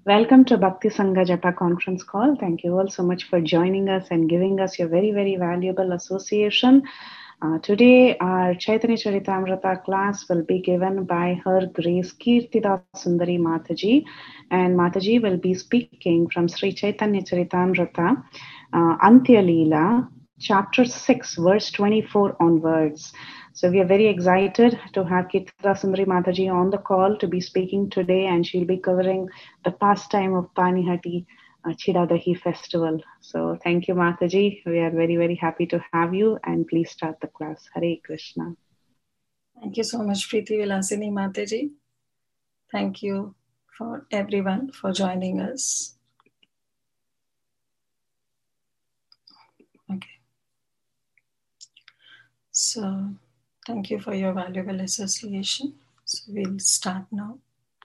Welcome to Bhakti Sangha Japa conference call. Thank you all so much for joining us and giving us your very, very valuable association. Today, our Chaitanya Charitamrita class will be given by Her Grace Kirtida Sundari Mataji, and Mataji will be speaking from Sri Chaitanya Charitamrita, Antya Leela, chapter 6, verse 24 onwards. So we are very excited to have Kirtida Sundari Mataji on the call to be speaking today, and she'll be covering the pastime of Panihati Chidadahi festival. So thank you, Mataji. We are very, very happy to have you, and please start the class. Hare Krishna. Thank you so much, Preeti Vilasini Mataji. Thank you for everyone for joining us. Okay. So, thank you for your valuable association. So, we'll start now.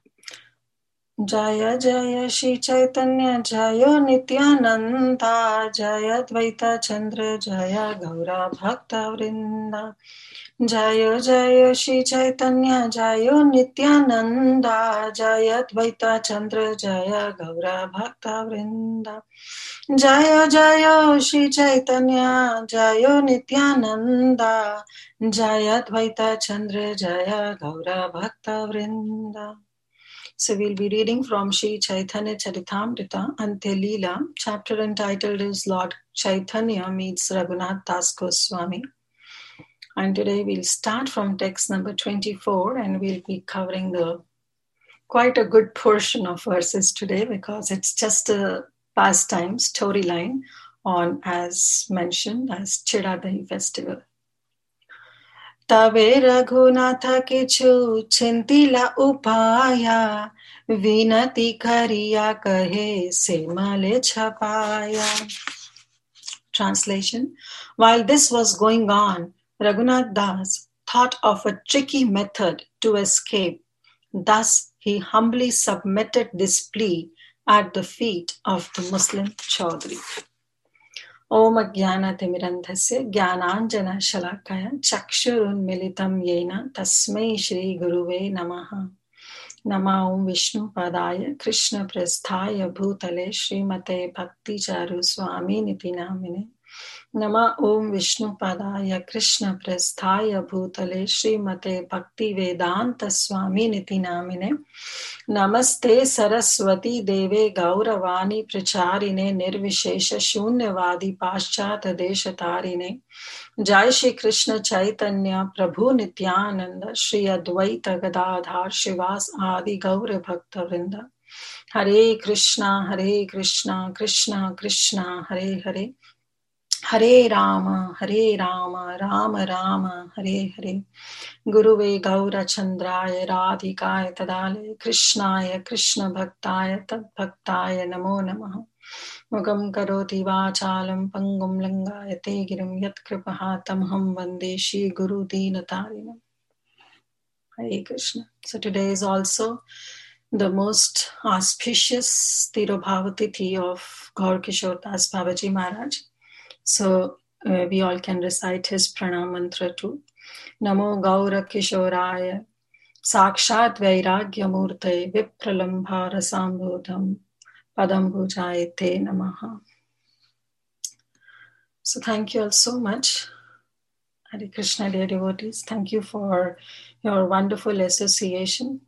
Jaya Jaya Shri Chaitanya Jaya Nityananda Jaya Dvaita Chandra Jaya Gaura Bhakta Vrinda Jaya Jaya Shri Chaitanya Jaya Nityananda Jaya Dvaita Chandra Jaya Gaura Bhakta Vrinda Jaya Jaya Shri Chaitanya Jaya Nityananda Jaya Dvaita Chandra Jaya Gaura Bhakta Vrinda. So we'll be reading from Sri Chaitanya Charitamrita, Antya Leela. Chapter entitled is Lord Chaitanya meets Raghunath Das Goswami. And today we'll start from text number 24, and we'll be covering quite a good portion of verses today because it's just a pastime storyline on, as mentioned, as Chidadahi festival. तवे रघुनाथ किछु चिंतिला उपाया विनती करिया कहे से मले छपाया. Translation. While this was going on, Raghunath Das thought of a tricky method to escape. Thus, he humbly submitted this plea at the feet of the Muslim Chaudhry. Om Jnanatimirandhasya Jnananjana Shalakaya Chakshurunmilitam Yena Tasmai Shri Guruve Namaha. Nama Om Vishnu Padaya Krishna Prasthaya Bhutale Srimate Bhakti Charu Swami Niti Namine. Nama Om Vishnu Padaya Krishna Prasthaya Bhutale Srimate Bhakti Vedanta Swami Niti Namine. Namaste Saraswati Deve Gauravani Pracharine Nirvishesha Shunyavadi Paschata Deshatarine. Jai Shri Krishna Chaitanya Prabhu Nityananda Shri Advaita Gadadhar Shivas Adi Gaura Bhakta Vrinda. Hare Krishna Krishna Krishna Hare Hare. Hare Rama Rama Rama Hare Hare. Guruve Gaura Chandraya Radhikaya Tadale Krishnaya Krishna Bhaktaya Tad Bhaktaya Namo Namaha. Mugam Karoti Vachalam Pangum Langaya Tegiram Yat Kripahatam Ham Vande Shri Guru Deenatarinam. Hare Krishna. So today is also the most auspicious Tirobhava Tithi of Gaur Kishore Das Babaji Maharaj. So we all can recite his pranam mantra too. Namo Gaura Kishoraya Sakshat Vairagya Murte Vipralambhara Sambodham Padam Bhujayate Namaha. So thank you all so much. Hare Krishna, dear devotees. Thank you for your wonderful association.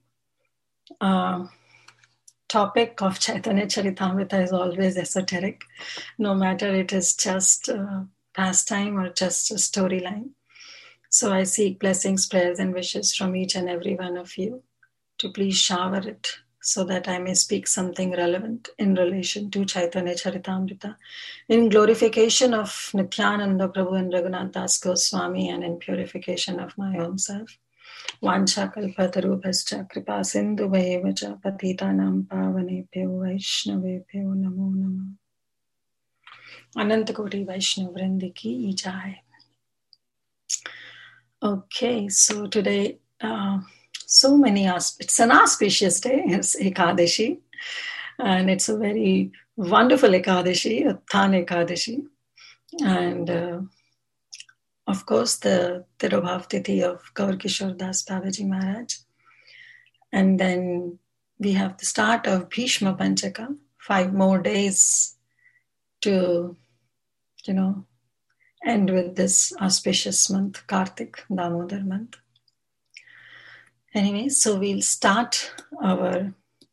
Topic of Chaitanya Charitamrita is always esoteric, no matter it is just pastime or just a storyline. So I seek blessings, prayers, and wishes from each and every one of you to please shower it so that I may speak something relevant in relation to Chaitanya Charitamrita, in glorification of Nityananda Prabhu and Raghunath Das Goswami, and in purification of my own self. Vancha kalpatarubhascha kripa sindhu bhayavacha patitanam pavanebhyo vaishnavebhyo namo namah. Anantakoti Vaishnav Vrindi ki jai. Okay, so today, so many, it's an auspicious day, it's Ekadashi, and it's a very wonderful Ekadashi, Utthana Ekadashi, and of course the Tirobhav Tithi of Gaur Kishore Das Babaji Maharaj, and then we have the start of Bhishma Panchaka, 5 more days to, end with this auspicious month, Kartik, Damodar month. Anyway, so we'll start our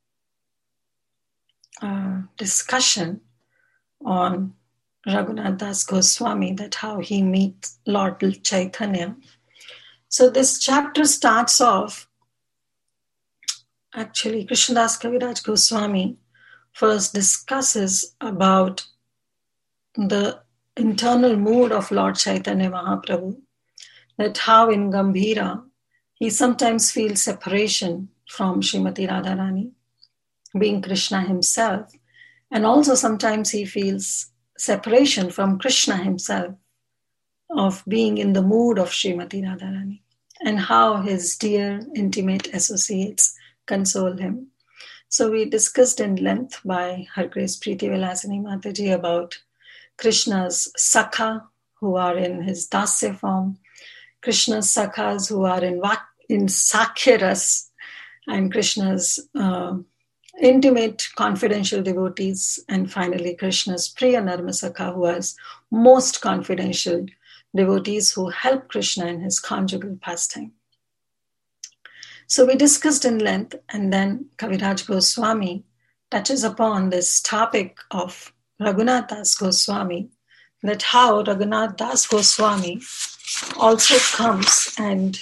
discussion on Raghunath Das Goswami, that how he meets Lord Chaitanya. So this chapter starts off, actually Krishnadas Kaviraj Goswami first discusses about the internal mood of Lord Chaitanya Mahaprabhu, that how in Gambhira he sometimes feels separation from Srimati Radharani, being Krishna himself, and also sometimes he feels separation from Krishna himself, of being in the mood of Srimati Radharani, and how his dear intimate associates console him. So we discussed in length by Her Grace Preeti Vilasini Mataji about Krishna's Sakha, who are in his Dasya form, Krishna's Sakhas who are in Sakhyaras, and Krishna's intimate confidential devotees, and finally Krishna's Priya Narmasakha, who has most confidential devotees who help Krishna in his conjugal pastime. So we discussed in length, and then Kaviraj Goswami touches upon this topic of Raghunath Das Goswami, that how Raghunath Das Goswami also comes and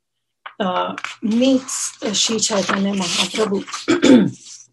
meets Sri Chaitanya Mahaprabhu.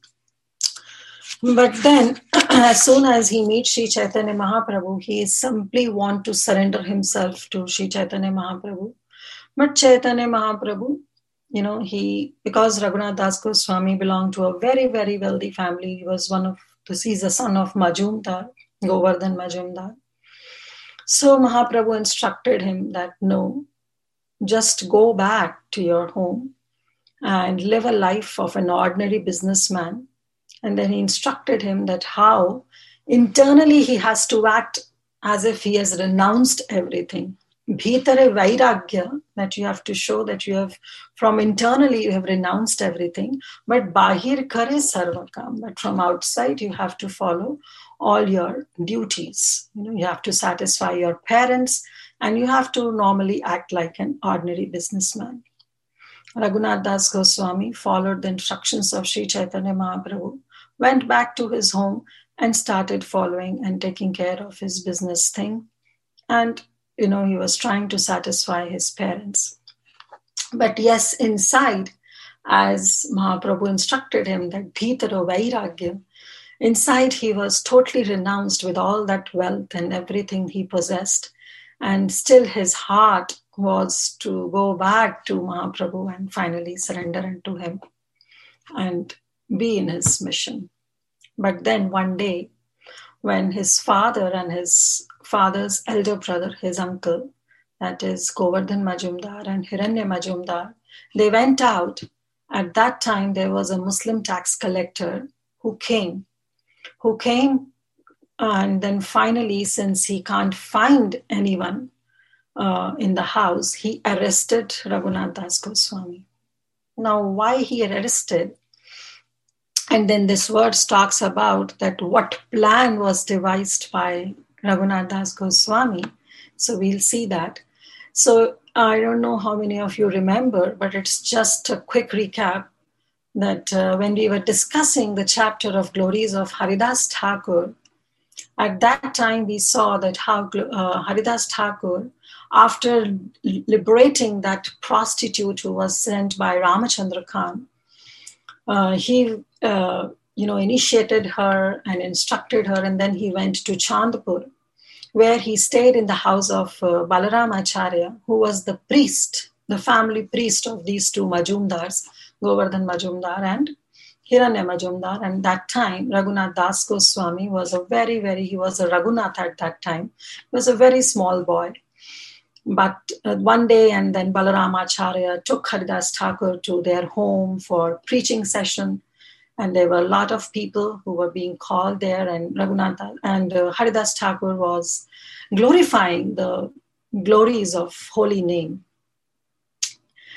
But then, as soon as he meets Sri Chaitanya Mahaprabhu, he simply wants to surrender himself to Sri Chaitanya Mahaprabhu. But Chaitanya Mahaprabhu, because Raghunath Das Goswami belonged to a very, very wealthy family, he's a son of Majumdar, Govardhan Majumdar. So Mahaprabhu instructed him that no, just go back to your home and live a life of an ordinary businessman. And then he instructed him that how internally he has to act as if he has renounced everything. Bhitare vairagya, that you have to show that you have, from internally you have renounced everything, but bahir kare sarvakam, but from outside you have to follow all your duties. You have to satisfy your parents, and you have to normally act like an ordinary businessman. Raghunath Das Goswami followed the instructions of Sri Chaitanya Mahaprabhu, went back to his home and started following and taking care of his business thing. And, he was trying to satisfy his parents. But yes, inside, as Mahaprabhu instructed him that Bhitaro Vairagya, inside he was totally renounced with all that wealth and everything he possessed. And still his heart was to go back to Mahaprabhu and finally surrender unto him and be in his mission. But then one day, when his father and his father's elder brother, his uncle, that is Govardhan Majumdar and Hiranya Majumdar, they went out. At that time, there was a Muslim tax collector who came, and then finally, since he can't find anyone in the house, he arrested Raghunath Das Goswami. Now, why he arrested? And then this verse talks about that what plan was devised by Raghunath Das Goswami. So we'll see that. So I don't know how many of you remember, but it's just a quick recap that when we were discussing the chapter of glories of Haridas Thakur, at that time we saw that how Haridas Thakur, after liberating that prostitute who was sent by Ramachandra Khan, he initiated her and instructed her, and then he went to Chandpur, where he stayed in the house of Balaram Acharya, who was the priest, the family priest of these two Majumdars, Govardhan Majumdar and Hiranya Majumdar. And that time, Raghunath Das Goswami was he was a Raghunath at that time. He was a very small boy. But one day, and then Balaram Acharya took Haridas Thakur to their home for preaching session. And there were a lot of people who were being called there, and Raghunath and Haridas Thakur was glorifying the glories of holy name.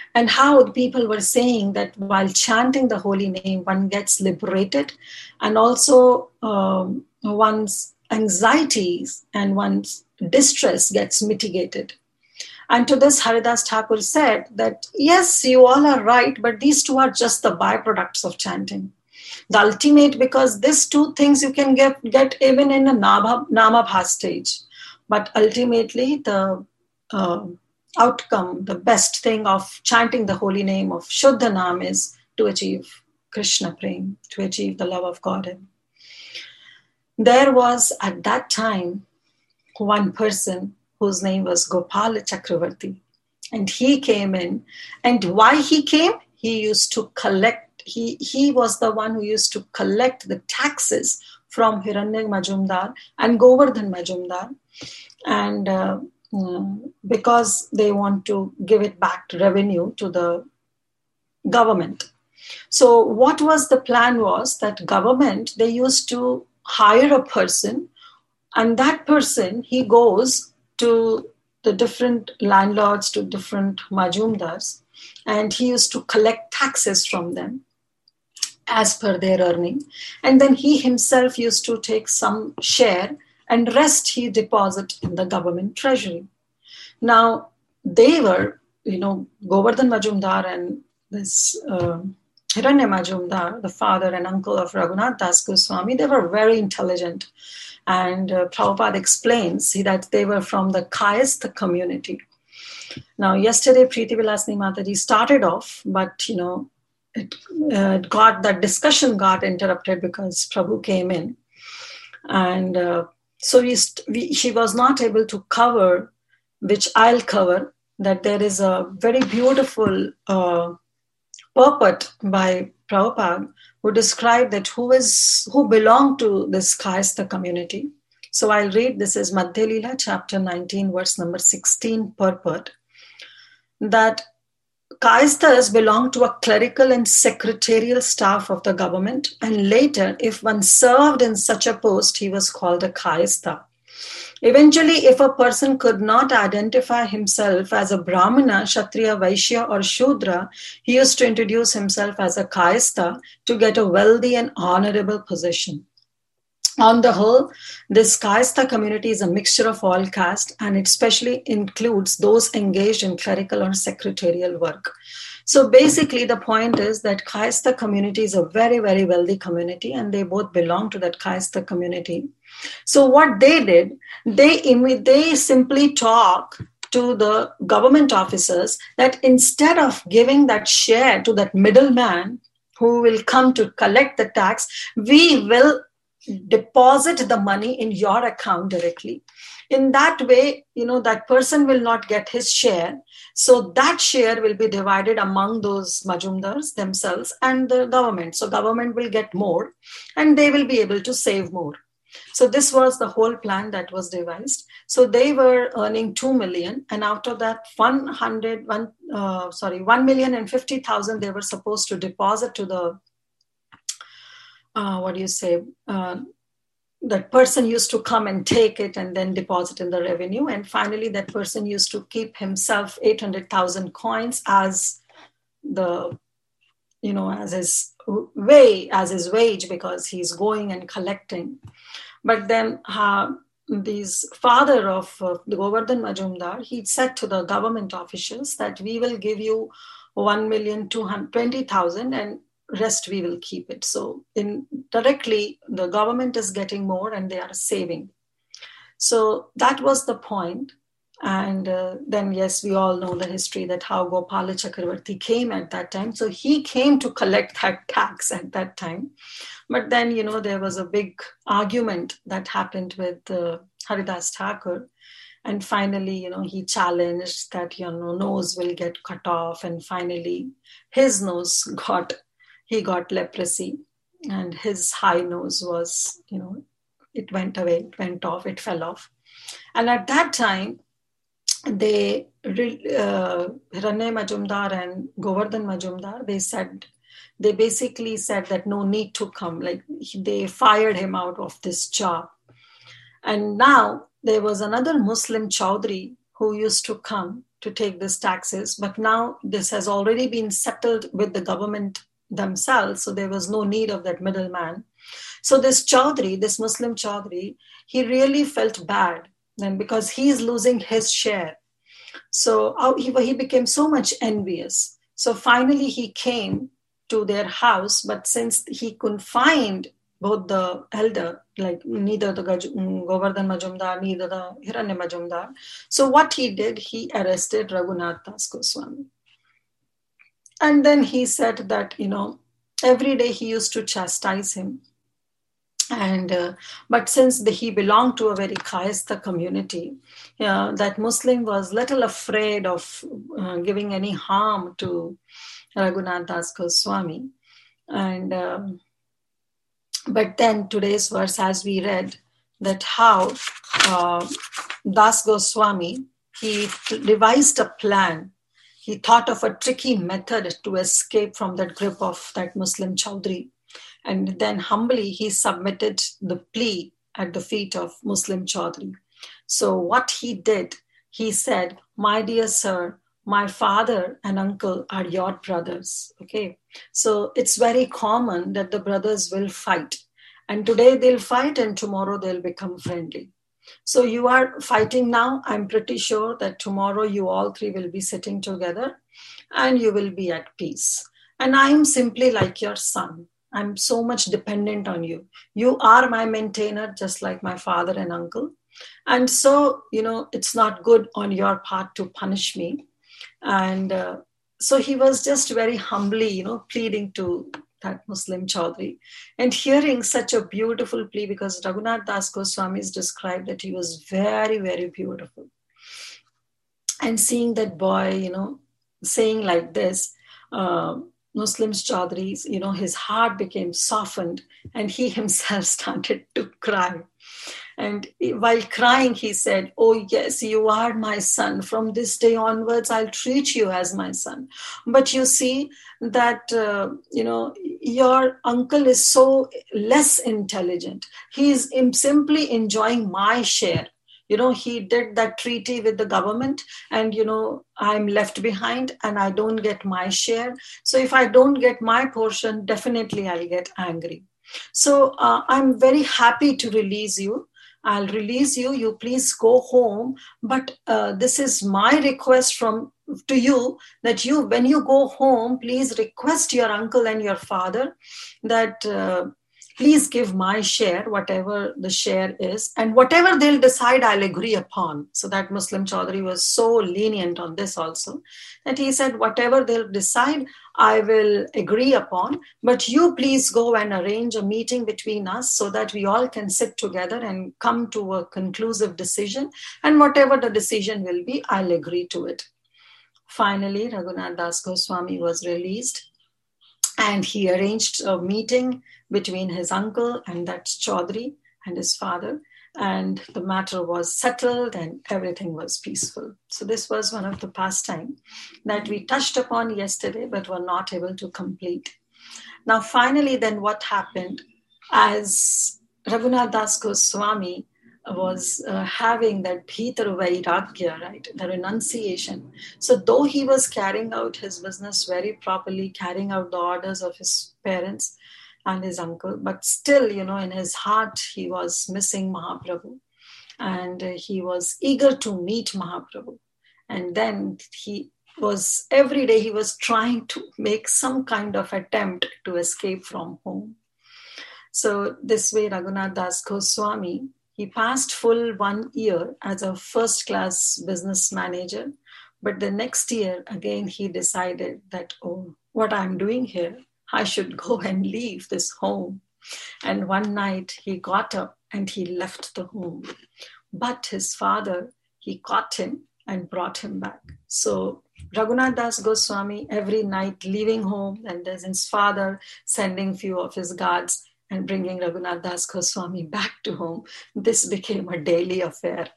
and how people were saying that while chanting the holy name, one gets liberated, and also one's anxieties and one's distress gets mitigated. And to this, Haridas Thakur said that, yes, you all are right, but these two are just the byproducts of chanting. The ultimate, because these two things you can get even in a Namabha stage. But ultimately, the outcome, the best thing of chanting the holy name of Shuddha Nam is to achieve Krishna Prem, to achieve the love of God. There was at that time one person whose name was Gopala Chakravarti. And he came in. And why he came? He used to collect, he was the one who used to collect the taxes from Hiranya Majumdar and Govardhan Majumdar. And because they want to give it back to revenue to the government. So what was the plan was that government, they used to hire a person, and that person, he goes to the different landlords, to different majumdars, and he used to collect taxes from them as per their earning. And then he himself used to take some share, and rest he deposit in the government treasury. Now, they were, Govardhan Majumdar and this Hiranya Majumdar, the father and uncle of Raghunath Das Goswami, they were very intelligent. And Prabhupada explains that they were from the Kayastha community. Now, yesterday, Preeti Vilasini Mataji started off, but, that discussion got interrupted because Prabhu came in. And so she was not able to cover, which I'll cover, that there is a very beautiful purport by Prabhupada who described that who belonged to this Kayastha community. So I'll read, this is Madhya Leela, chapter 19, verse number 16, purport, that Kayasthas belong to a clerical and secretarial staff of the government, and later, if one served in such a post, he was called a Kayastha. Eventually, if a person could not identify himself as a Brahmana, Kshatriya, Vaishya, or Shudra, he used to introduce himself as a Kayastha to get a wealthy and honorable position. On the whole, this Kayastha community is a mixture of all caste, and it especially includes those engaged in clerical or secretarial work. So basically, the point is that Kayastha community is a very, very wealthy community, and they both belong to that Kayastha community. So what they did, they simply talk to the government officers that instead of giving that share to that middleman who will come to collect the tax, we will deposit the money in your account directly. In that way, that person will not get his share. So that share will be divided among those majumdars themselves and the government. So government will get more and they will be able to save more. So this was the whole plan that was devised. So they were earning 2 million, and out of that 1,050,000 they were supposed to deposit to the that person used to come and take it and then deposit in the revenue. And finally, that person used to keep himself 800,000 coins as as his wage, because he's going and collecting. But then this father of the Govardhan Majumdar, he said to the government officials that we will give you 1,220,000 and rest we will keep it. So indirectly, the government is getting more and they are saving. So that was the point. And then, yes, we all know the history that how Gopala Chakravarti came at that time. So he came to collect that tax at that time. But then, there was a big argument that happened with Haridas Thakur. And finally, he challenged that, nose will get cut off. And finally, his nose got leprosy. And his high nose was, it went away, it went off, it fell off. And at that time, Hiranya Majumdar and Govardhan Majumdar, they basically said that no need to come. Like they fired him out of this job. And now there was another Muslim Chaudhry who used to come to take these taxes, but now this has already been settled with the government themselves, so there was no need of that middleman. So this Chaudhry, this Muslim Chaudhry, he really felt bad then because he is losing his share. So he became so much envious. So finally he came to their house, but since he couldn't find both the elder, like neither the Govardhan Majumdar, neither the Hiranya Majumdar. So what he did, he arrested Raghunath Das Goswami. And then he said that, every day he used to chastise him. And but since he belonged to a very Kayastha community, that Muslim was little afraid of giving any harm to Raghunath Das Goswami. And but then today's verse, as we read, that how Das Goswami, he devised a plan. He thought of a tricky method to escape from that grip of that Muslim Chaudhry. And then humbly he submitted the plea at the feet of Muslim Chaudhry. So what he did, he said, "My dear sir, my father and uncle are your brothers." Okay. So it's very common that the brothers will fight. And today they'll fight and tomorrow they'll become friendly. So you are fighting now. I'm pretty sure that tomorrow you all three will be sitting together and you will be at peace. And I'm simply like your son. I'm so much dependent on you. You are my maintainer, just like my father and uncle. And so, it's not good on your part to punish me. And so he was just very humbly, pleading to that Muslim Chaudhry, and hearing such a beautiful plea, because Raghunath Das Goswami is described that he was very, very beautiful. And seeing that boy, saying like this, Muslim Chaudhry's, his heart became softened and he himself started to cry. And while crying, he said, "Oh, yes, you are my son. From this day onwards, I'll treat you as my son. But you see that, your uncle is so less intelligent. He is simply enjoying my share. He did that treaty with the government and, I'm left behind and I don't get my share. So if I don't get my portion, definitely I'll get angry. So I'm very happy to release you. I'll release you. You please go home. But this is my request to you, that when you go home, please request your uncle and your father that please give my share, whatever the share is, and whatever they'll decide, I'll agree upon." So that Muslim Chaudhry was so lenient on this also, that he said, whatever they'll decide, I will agree upon, but you please go and arrange a meeting between us so that we all can sit together and come to a conclusive decision, and whatever the decision will be, I'll agree to it. Finally, Raghunath Das Goswami was released, and he arranged a meeting between his uncle and that Chaudhry and his father, and the matter was settled and everything was peaceful. So this was one of the pastime that we touched upon yesterday but were not able to complete. Now finally then what happened, as Raghunath Das Goswami was having that Bhitar Vairagya, right, the renunciation. So though he was carrying out his business very properly, carrying out the orders of his parents and his uncle, but still, in his heart, he was missing Mahaprabhu. And he was eager to meet Mahaprabhu. And then every day he was trying to make some kind of attempt to escape from home. So this way, Raghunath Das Goswami, he passed full 1 year as a first-class business manager. But the next year, again, he decided that, what I'm doing here, I should go and leave this home. And one night he got up and he left the home. But his father, he caught him and brought him back. So Raghunath Das Goswami, every night leaving home, and there's his father sending few of his guards and bringing Raghunath Das Goswami back to home. This became a daily affair.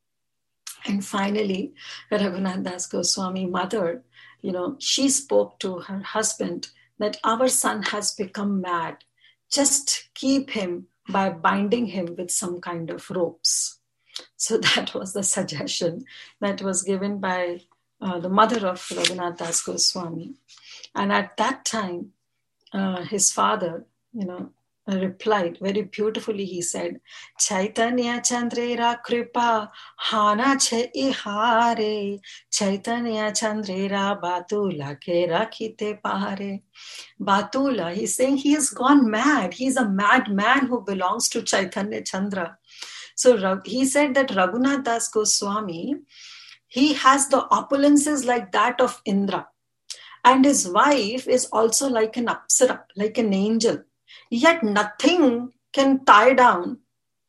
And finally, Raghunath Das Goswami mother, she spoke to her husband that our son has become mad. Just keep him by binding him with some kind of ropes. So that was the suggestion that was given by the mother of Raghunath Das Goswami. And at that time, his father, replied very beautifully. He said, Chaitanya Chandrera Kripa Hana Che Ihare Chaitanya Chandrera Batula Ke Rakhite Pahare. Batula, he's saying he has gone mad. He's a madman who belongs to Chaitanya Chandra. So he said that Raghunath Das Goswami, he has the opulences like that of Indra. And his wife is also like an apsara, like an angel. Yet nothing can tie down,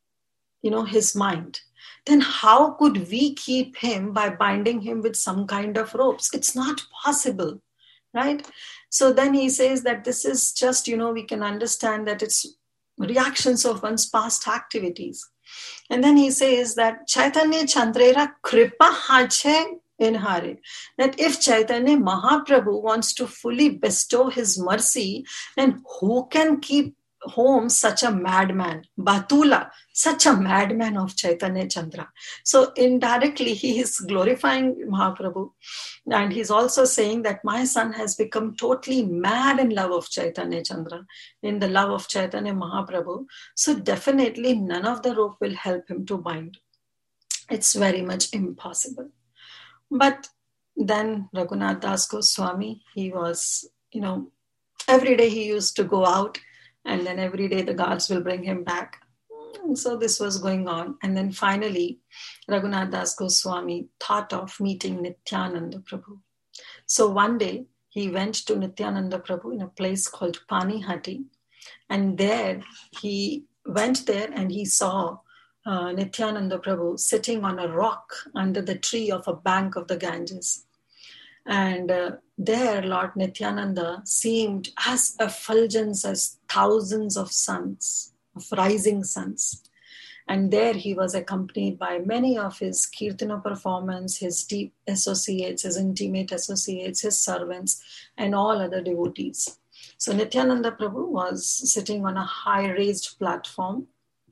his mind. Then how could we keep him by binding him with some kind of ropes? It's not possible, right? So then he says that this is just, we can understand that it's reactions of one's past activities. And then he says that Chaitanya Chandrera Kripa Hache Inhare. That if Chaitanya Mahaprabhu wants to fully bestow his mercy, then who can keep home such a madman? Batula, such a madman of Chaitanya Chandra. So indirectly, he is glorifying Mahaprabhu. And he's also saying that my son has become totally mad in love of Chaitanya Chandra, in the love of Chaitanya Mahaprabhu. So definitely none of the rope will help him to bind. It's very much impossible. But then Raghunath Das Goswami, he was, every day he used to go out, and then every day the guards will bring him back. And so this was going on. And then finally, Raghunath Das Goswami thought of meeting Nityananda Prabhu. So one day, he went to Nityananda Prabhu in a place called Panihati. And there, he went there and he saw Nityananda Prabhu sitting on a rock under the tree of a bank of the Ganges. And there, Lord Nityananda seemed as effulgent as thousands of suns, of rising suns. And there he was accompanied by many of his Kirtana performers, his deep associates, his intimate associates, his servants, and all other devotees. So Nityananda Prabhu was sitting on a high raised platform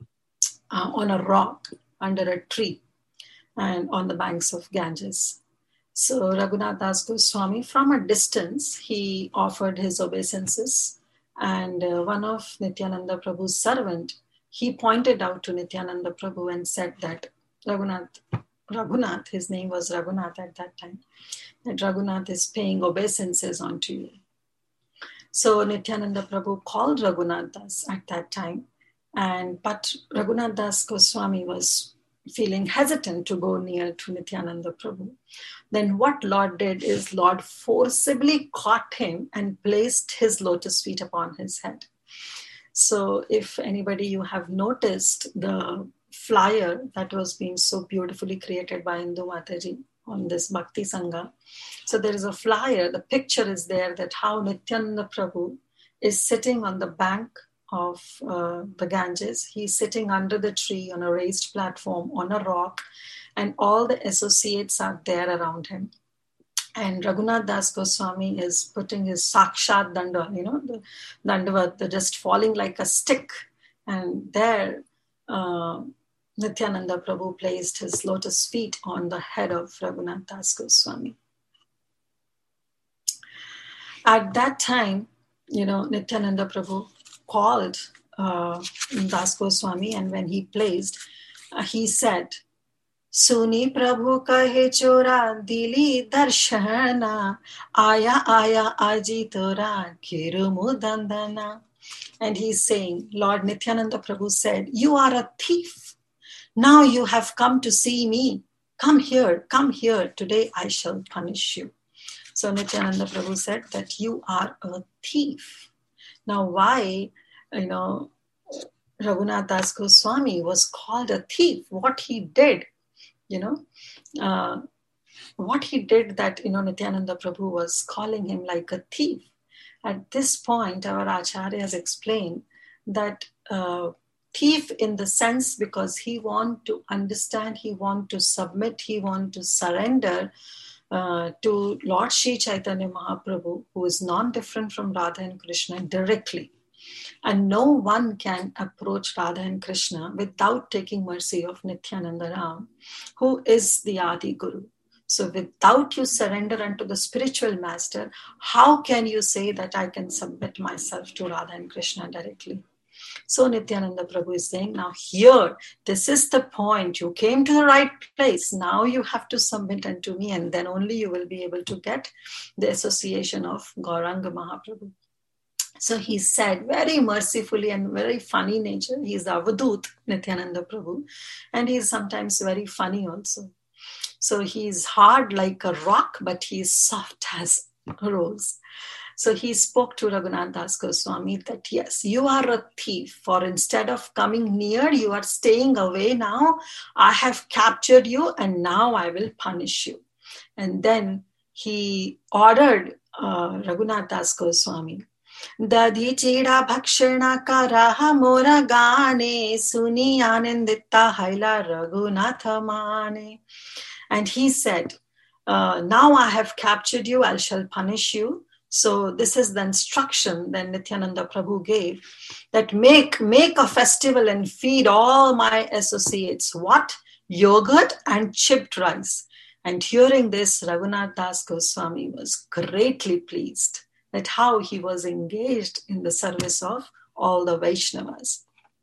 on a rock under a tree and on the banks of Ganges. So Raghunath Das Goswami, from a distance, he offered his obeisances, and one of Nityananda Prabhu's servant, he pointed out to Nityananda Prabhu and said that Raghunath, his name was Raghunath at that time, that Raghunath is paying obeisances onto you. So Nityananda Prabhu called Raghunath Das at that time, but Raghunath Das Goswami was feeling hesitant to go near to Nityananda Prabhu. Then what Lord did is Lord forcibly caught him and placed his lotus feet upon his head. So if anybody, you have noticed the flyer that was being so beautifully created by Indu Mataji on this Bhakti Sangha. So there is a flyer, the picture is there that how Nityananda Prabhu is sitting on the bank of the Ganges. He's sitting under the tree on a raised platform on a rock, and all the associates are there around him. And Raghunath Das Goswami is putting his Sakshat Danda, the Dandavat, just falling like a stick. And there, Nityananda Prabhu placed his lotus feet on the head of Raghunath Das Goswami. At that time, Nityananda Prabhu called Das Goswami, and when he placed, he said, Suni Prabhu kahe chora dili darshana aya aji tora kirumu dandana. And he's saying, Lord Nityananda Prabhu said, you are a thief. Now you have come to see me. Come here. Today I shall punish you. So Nityananda Prabhu said that you are a thief. Now why, Raghunath Das Goswami was called a thief? What he did, what he did that, Nityananda Prabhu was calling him like a thief. At this point, our Acharya has explained that thief in the sense because he want to understand, he want to submit, he want to surrender to Lord Shri Chaitanya Mahaprabhu, who is non-different from Radha and Krishna directly. And no one can approach Radha and Krishna without taking mercy of Nityananda Ram, who is the Adi Guru. So without you surrender unto the spiritual master, how can you say that I can submit myself to Radha and Krishna directly? So Nityananda Prabhu is saying, now here, this is the point. You came to the right place. Now you have to submit unto me, and then only you will be able to get the association of Gauranga Mahaprabhu. So he said very mercifully and very funny nature. He is Avadut, Nityananda Prabhu, and he is sometimes very funny also. So he is hard like a rock, but he is soft as a rose. So he spoke to Raghunath Das Goswami that, yes, you are a thief, for instead of coming near, you are staying away now. I have captured you and now I will punish you. And then he ordered Raghunath Das Goswami, Dadi cheda bhakshana karaha mora gane, suni anandita haila Raghunatha mane. And he said, now I have captured you, I shall punish you. So this is the instruction that Nityananda Prabhu gave, that make a festival and feed all my associates. What? Yogurt and chipped rice. And hearing this, Raghunath Das Goswami was greatly pleased at how he was engaged in the service of all the Vaishnavas.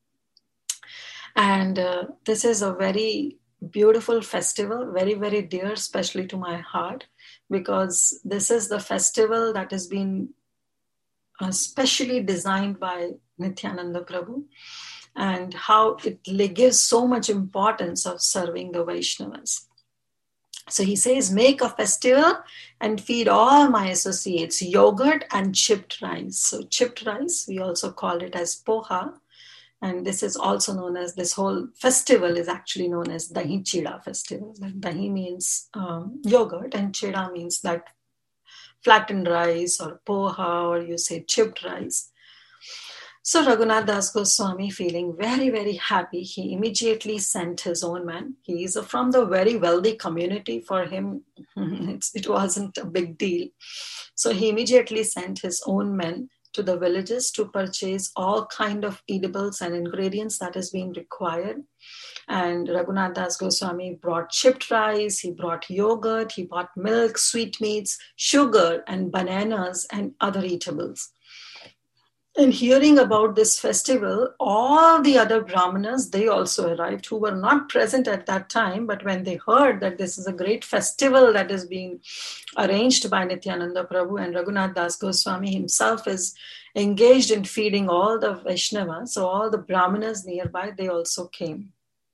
And this is a very beautiful festival, very, very dear, especially to my heart, because this is the festival that has been specially designed by Nityananda Prabhu, and how it gives so much importance of serving the Vaishnavas. So he says, make a festival and feed all my associates yogurt and chipped rice. So chipped rice, we also call it as poha. And this is also known as, this whole festival is actually known as Dahi Chida festival. Like Dahi means yogurt, and Chida means that flattened rice or poha, or you say chipped rice. So Raghunath Das Goswami, feeling very, very happy, he immediately sent his own man. He is from the very wealthy community. For him, it wasn't a big deal. So he immediately sent his own men to the villages to purchase all kind of edibles and ingredients that is being required. And Raghunath Das Goswami brought chipped rice, he brought yogurt, he bought milk, sweetmeats, sugar, and bananas, and other eatables. And hearing about this festival, all the other Brahmanas, they also arrived, who were not present at that time. But when they heard that this is a great festival that is being arranged by Nityananda Prabhu, and Raghunath Das Goswami himself is engaged in feeding all the Vaishnavas, so all the Brahmanas nearby, they also came.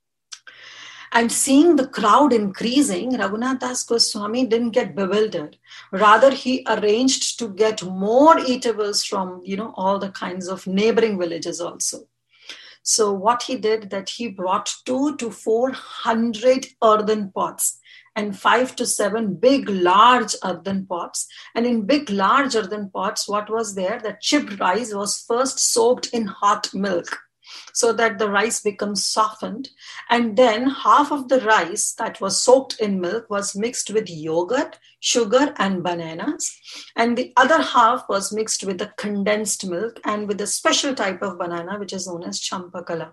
And seeing the crowd increasing, Raghunath Das Goswami didn't get bewildered. Rather, he arranged to get more eatables from, all the kinds of neighboring villages also. So what he did, that he brought 200 to 400 earthen pots and 5 to 7 big, large earthen pots. And in big, large earthen pots, what was there? The chipped rice was first soaked in hot milk, so that the rice becomes softened. And then half of the rice that was soaked in milk was mixed with yogurt, sugar, and bananas. And the other half was mixed with the condensed milk and with a special type of banana, which is known as champakala.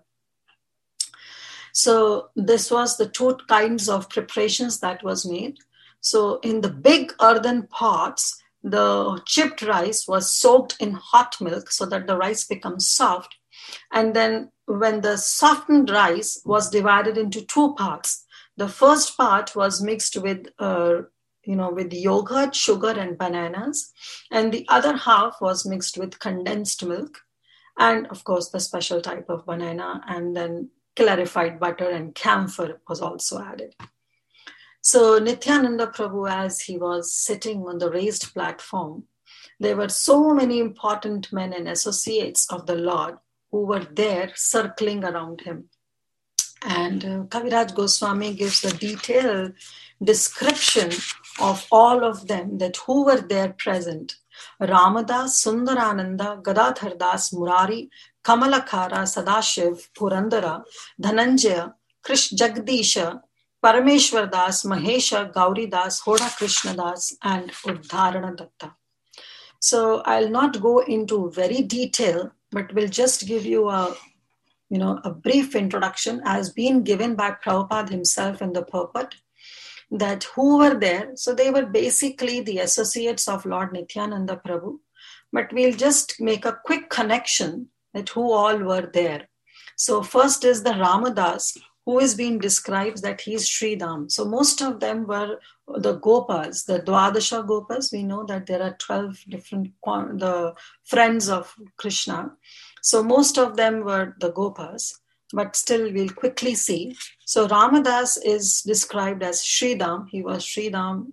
So this was the 2 kinds of preparations that was made. So in the big earthen pots, the chipped rice was soaked in hot milk so that the rice becomes soft. And then when the softened rice was divided into 2 parts, the first part was mixed with, with yogurt, sugar, and bananas. And the other half was mixed with condensed milk. And of course, the special type of banana, and then clarified butter and camphor was also added. So Nityananda Prabhu, as he was sitting on the raised platform, there were so many important men and associates of the Lord who were there circling around him. And Kaviraj Goswami gives the detailed description of all of them, that who were there present. Ramadas, Sundarananda, Gadadhar Das, Murari, Kamalakara, Sadashiv, Purandara, Dhananjaya, Jagdisha, Parameshwar Das, Mahesha, Gauri Das, Hoda Krishna Das, and Uddharana Datta. So I'll not go into very detail, but will just give you a brief introduction as being given by Prabhupada himself in the purport. that who were there. So they were basically the associates of Lord Nityananda Prabhu. But we'll just make a quick connection that who all were there. So first is the Ramadas, who is being described that he is Sridham. So most of them were the Gopas, the Dwadasha Gopas. We know that there are 12 different the friends of Krishna. So most of them were the Gopas, but still we'll quickly see. So Ramadas is described as Sridham. He was Sridham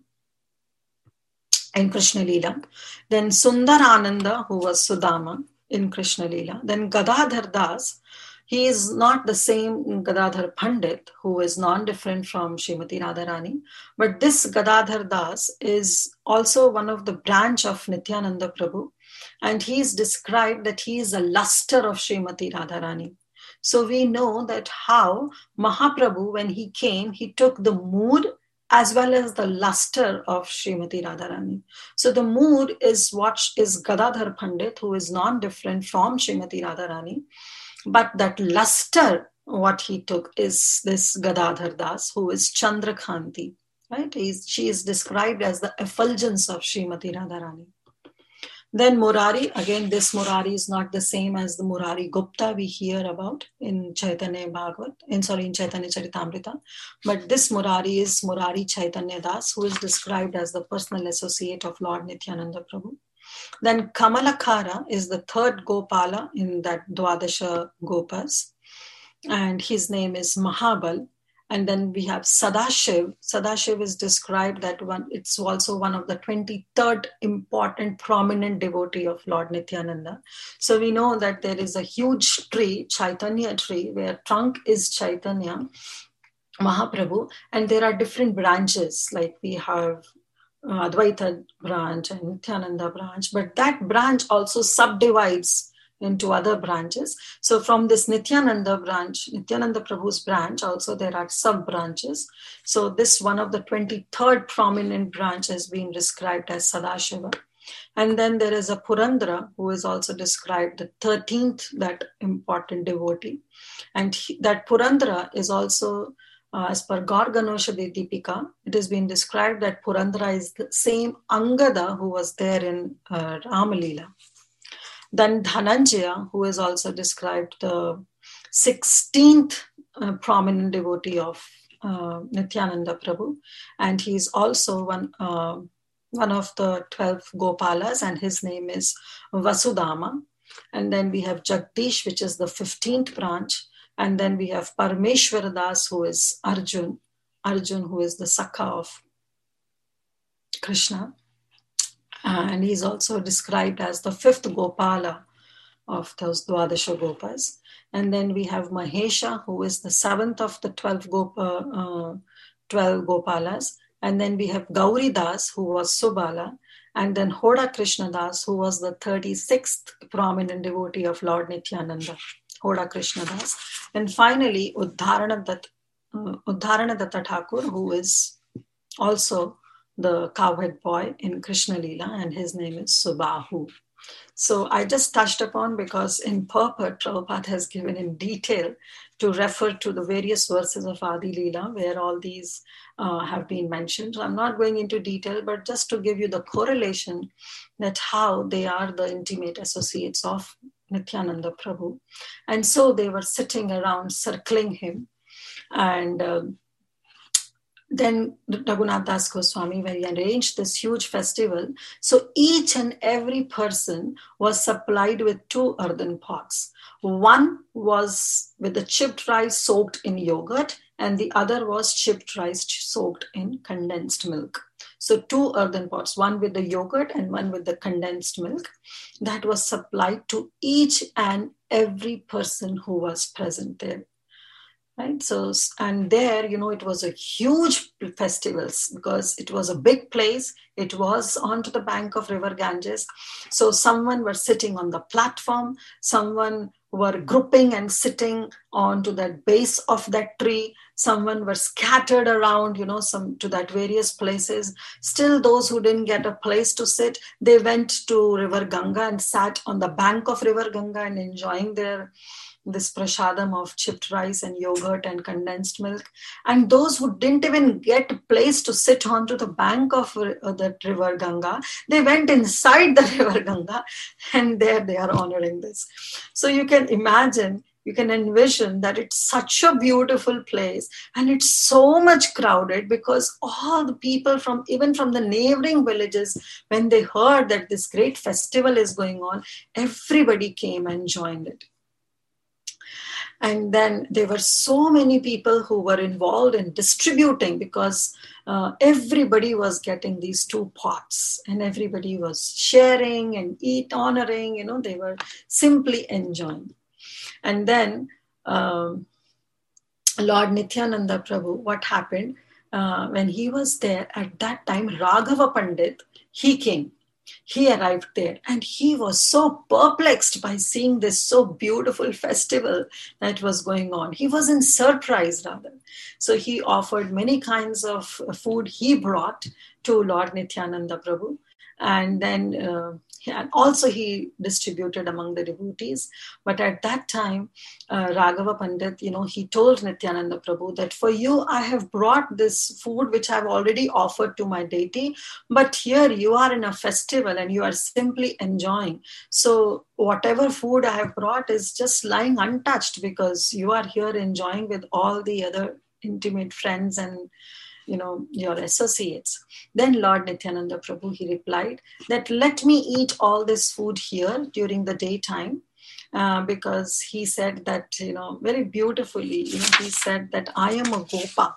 in Krishna Leela. Then Sundarananda, who was Sudama in Krishna Leela. Then Gadadhar Das, he is not the same Gadadhar Pandit, who is non-different from Srimati Radharani, but this Gadadhar Das is also one of the branch of Nityananda Prabhu, and he is described that he is a luster of Srimati Radharani. So we know that how Mahaprabhu, when he came, he took the mood as well as the luster of Srimati Radharani. So the mood is what is Gadadhar Pandit, who is non-different from Srimati Radharani. But that luster, what he took is this Gadadhar Das, who is Chandrakhanti. Right? She is described as the effulgence of Srimati Radharani. Then Murari, again, this Murari is not the same as the Murari Gupta we hear about in Chaitanya Bhagavat, in Chaitanya Charitamrita. But this Murari is Murari Chaitanya Das, who is described as the personal associate of Lord Nityananda Prabhu. Then Kamalakara is the third Gopala in that Dwadasha Gopas, and his name is Mahabal. And then we have Sadashiv. Sadashiv is described that it's also one of the 23rd important prominent devotee of Lord Nityananda. So we know that there is a huge tree, Chaitanya tree, where trunk is Chaitanya Mahaprabhu, and there are different branches, like we have Advaita branch and Nityananda branch, but that branch also subdivides into other branches. So from this Nityananda branch, Nityananda Prabhu's branch, also there are sub-branches. So this one of the 23rd prominent branch has been described as Sadashiva. And then there is a Purandara, who is also described the 13th, that important devotee. And that Purandara is also, as per Gaur Ganoshadi Deepika, it has been described that Purandara is the same Angada who was there in Ramalila. Then Dhananjaya, who is also described the 16th prominent devotee of Nityananda Prabhu, and he is also one of the 12 Gopalas, and his name is Vasudama. And then we have Jagdish, which is the 15th branch, and then we have Parameshwara Das, who is Arjun, who is the Sakha of Krishna. And he's also described as the 5th Gopala of those Dwadasha Gopas. And then we have Mahesha, who is the 7th of the 12 Gopalas. And then we have Gauri Das, who was Subala. And then Hoda Krishna Das, who was the 36th prominent devotee of Lord Nityananda, Hoda Krishna Das. And finally, Uddharana Datta Thakur, who is also the cowhead boy in Krishna Leela, and his name is Subahu. So I just touched upon, because in purport, Prabhupada has given in detail to refer to the various verses of Adi Leela where all these have been mentioned. So I'm not going into detail, but just to give you the correlation that how they are the intimate associates of Nityananda Prabhu. And so they were sitting around circling him, and then Raghunath Das Goswami, where he arranged this huge festival, so each and every person was supplied with 2 earthen pots. One was with the chipped rice soaked in yogurt, and the other was chipped rice soaked in condensed milk. So 2 earthen pots, one with the yogurt and one with the condensed milk, that was supplied to each and every person who was present there. Right. So, and there, it was a huge festival because it was a big place. It was onto the bank of River Ganges. So someone were sitting on the platform, someone were grouping and sitting onto that base of that tree. Someone were scattered around, some to that various places. Still, those who didn't get a place to sit, they went to River Ganga and sat on the bank of River Ganga and enjoying their this prasadam of chipped rice and yogurt and condensed milk. And those who didn't even get a place to sit onto the bank of that river Ganga, they went inside the river Ganga, and there they are honoring this. So you can imagine, you can envision that it's such a beautiful place, and it's so much crowded because all the people from, even from the neighboring villages, when they heard that this great festival is going on, everybody came and joined it. And then there were so many people who were involved in distributing, because everybody was getting these 2 pots, and everybody was sharing and honoring, they were simply enjoying. And then Lord Nityananda Prabhu, what happened when he was there at that time, Raghava Pandit, he came. He arrived there, and he was so perplexed by seeing this so beautiful festival that was going on. He was in surprise, rather. So he offered many kinds of food he brought to Lord Nityananda Prabhu. And then also he distributed among the devotees. But at that time, Raghava Pandit, he told Nityananda Prabhu that for you, I have brought this food which I've already offered to my deity, but here you are in a festival and you are simply enjoying. So whatever food I have brought is just lying untouched because you are here enjoying with all the other intimate friends and your associates. Then Lord Nityananda Prabhu, he replied that let me eat all this food here during the daytime, because he said that, very beautifully, he said that I am a Gopa.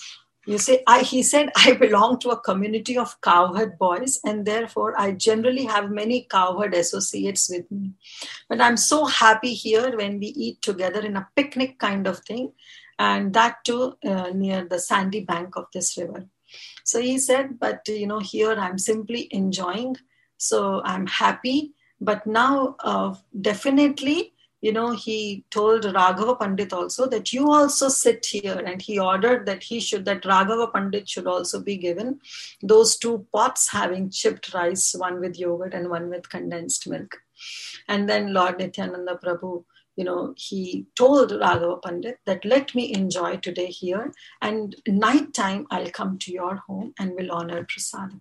He said, I belong to a community of cowherd boys, and therefore I generally have many cowherd associates with me. But I'm so happy here when we eat together in a picnic kind of thing, and that too near the sandy bank of this river. So he said, but here I'm simply enjoying, so I'm happy. But now definitely, he told Raghava Pandit also that you also sit here, and he ordered that that Raghava Pandit should also be given those 2 pots having chipped rice, one with yogurt and one with condensed milk. And then Lord Nityananda Prabhu, he told Raghava Pandit that let me enjoy today here, and night time I'll come to your home and will honor prasadam.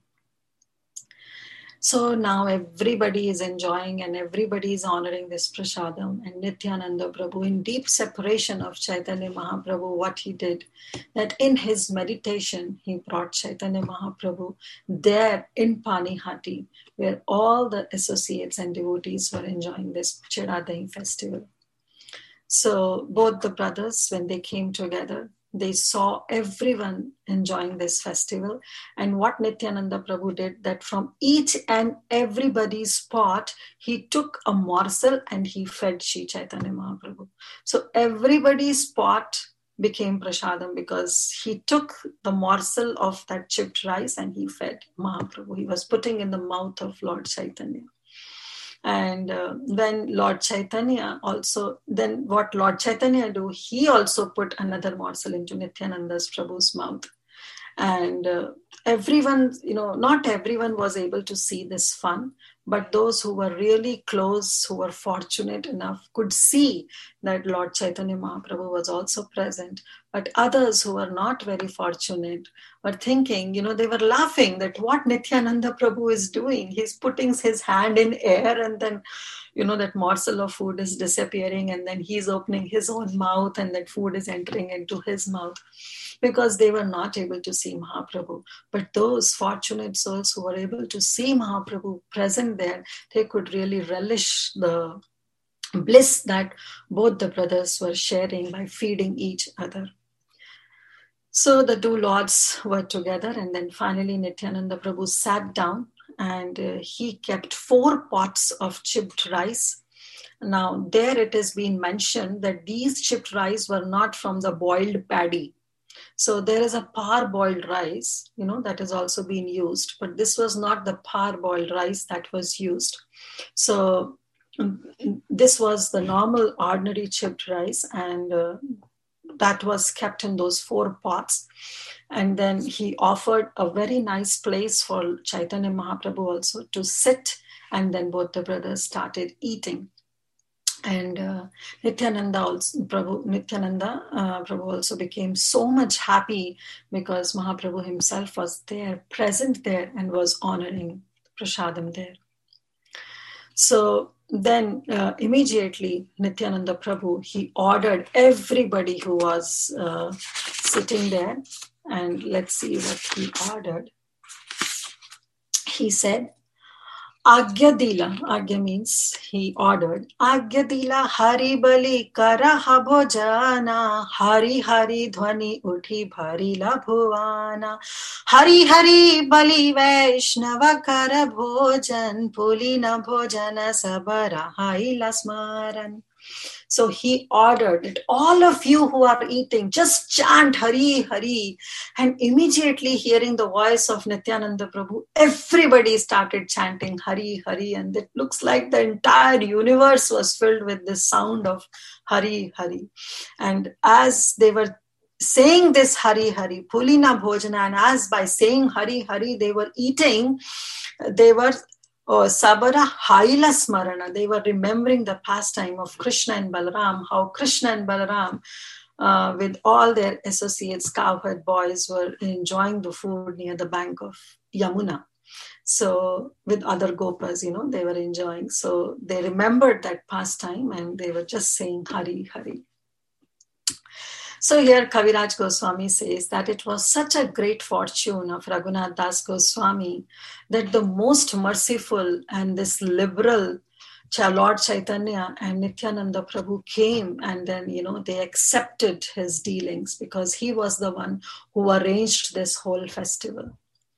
So now everybody is enjoying and everybody is honoring this prasadam. And Nityananda Prabhu, in deep separation of Chaitanya Mahaprabhu, what he did, that in his meditation, he brought Chaitanya Mahaprabhu there in Panihati, where all the associates and devotees were enjoying this Chiradahi festival. So both the brothers, when they came together, they saw everyone enjoying this festival. And what Nityananda Prabhu did, that from each and everybody's pot, he took a morsel and he fed Shri Chaitanya Mahaprabhu. So everybody's pot became prasadam because he took the morsel of that chipped rice and he fed Mahaprabhu. He was putting in the mouth of Lord Chaitanya. And when Lord Chaitanya also, then what Lord Chaitanya do, he also put another morsel into Nityananda's Prabhu's mouth. And everyone, not everyone was able to see this fun, but those who were really close, who were fortunate enough, could see that Lord Chaitanya Mahaprabhu was also present. But others who were not very fortunate were thinking, they were laughing that what Nityananda Prabhu is doing. He's putting his hand in air and then, that morsel of food is disappearing and then he's opening his own mouth and that food is entering into his mouth, because they were not able to see Mahaprabhu. But those fortunate souls who were able to see Mahaprabhu present there, they could really relish the bliss that both the brothers were sharing by feeding each other. So the 2 lords were together, and then finally Nityananda Prabhu sat down and he kept 4 pots of chipped rice. Now there it has been mentioned that these chipped rice were not from the boiled paddy. So there is a parboiled rice, that has also been used, but this was not the parboiled rice that was used. So this was the normal ordinary chipped rice, and that was kept in those 4 pots. And then he offered a very nice place for Chaitanya Mahaprabhu also to sit, and then both the brothers started eating. And Nityananda Prabhu also became so much happy because Mahaprabhu himself was there, present there, and was honoring prasadam there. So then immediately Nityananda Prabhu, he ordered everybody who was sitting there, and let's see what he ordered. He said, Agya Dila, Agya means he ordered, Agya Dila Hari Bali Karaha Bhojana, Hari Hari Dhwani Uthi Bharila Bhuvana, Hari Hari Bali Vaishnava Kara Bhojan, Pulina Bhojana Sabara Haila Smaran. So he ordered that all of you who are eating, just chant Hari Hari. And immediately hearing the voice of Nityananda Prabhu, everybody started chanting Hari Hari. And it looks like the entire universe was filled with this sound of Hari Hari. And as they were saying this Hari Hari, Pulina Bhojana, and as by saying Hari Hari, they were eating, they were Sabara Haila Smarana. They were remembering the pastime of Krishna and Balaram, how Krishna and Balaram, with all their associates, cowherd boys, were enjoying the food near the bank of Yamuna. So with other gopas, they were enjoying. So they remembered that pastime and they were just saying Hari Hari. So here Kaviraj Goswami says that it was such a great fortune of Raghunath Das Goswami that the most merciful and this liberal Lord Chaitanya and Nityananda Prabhu came, and then, they accepted his dealings because he was the one who arranged this whole festival.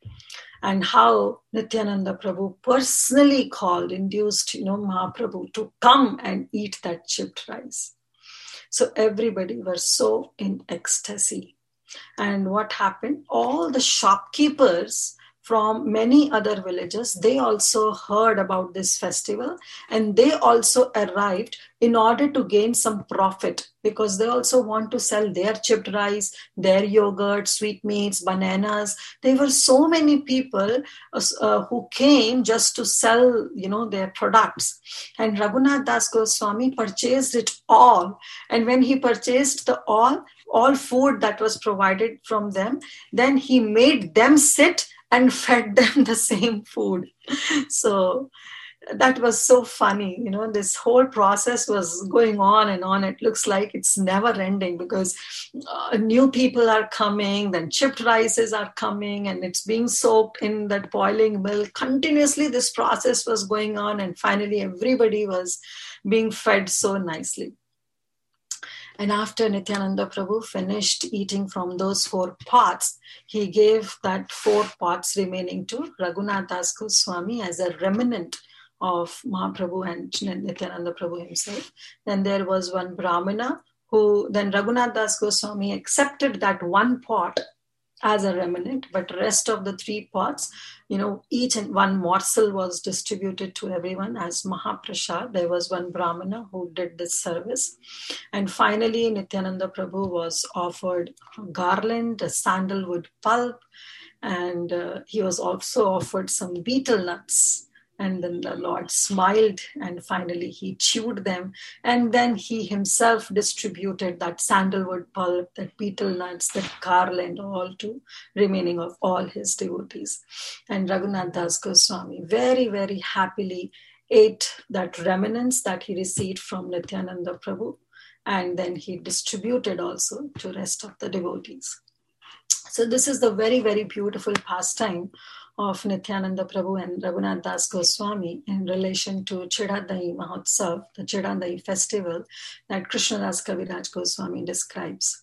And how Nityananda Prabhu personally induced, Mahaprabhu to come and eat that chipped rice. So everybody were so in ecstasy. And what happened? All the shopkeepers from many other villages, they also heard about this festival and they also arrived in order to gain some profit because they also want to sell their chipped rice, their yogurt, sweetmeats, bananas. There were so many people who came just to sell, their products. And Raghunath Das Goswami purchased it all. And when he purchased all food that was provided from them, then he made them sit and fed them the same food. So that was so funny. This whole process was going on and on. It looks like it's never ending because new people are coming, then chipped rices are coming, and it's being soaked in that boiling milk. Continuously, this process was going on, and finally everybody was being fed so nicely. And after Nityananda Prabhu finished eating from those 4 pots, he gave that 4 pots remaining to Raghunath Das Goswami as a remnant of Mahaprabhu and Nityananda Prabhu himself. Then there was one Brahmana then Raghunath Das Goswami accepted that 1 pot as a remnant, but the rest of the 3 pots, each and one morsel was distributed to everyone as Mahaprasad. There was one Brahmana who did this service. And finally, Nityananda Prabhu was offered a garland, a sandalwood pulp, and he was also offered some betel nuts. And then the Lord smiled and finally he chewed them. And then he himself distributed that sandalwood pulp, that betel nuts, that garland, all to remaining of all his devotees. And Raghunath Das Goswami very, very happily ate that remnants that he received from Nityananda Prabhu. And then he distributed also to rest of the devotees. So this is the very, very beautiful pastime of Nityananda Prabhu and Raghunath Das Goswami in relation to Chidadahi Mahotsav, the Chidadahi festival that Krishnadas Kaviraj Goswami describes.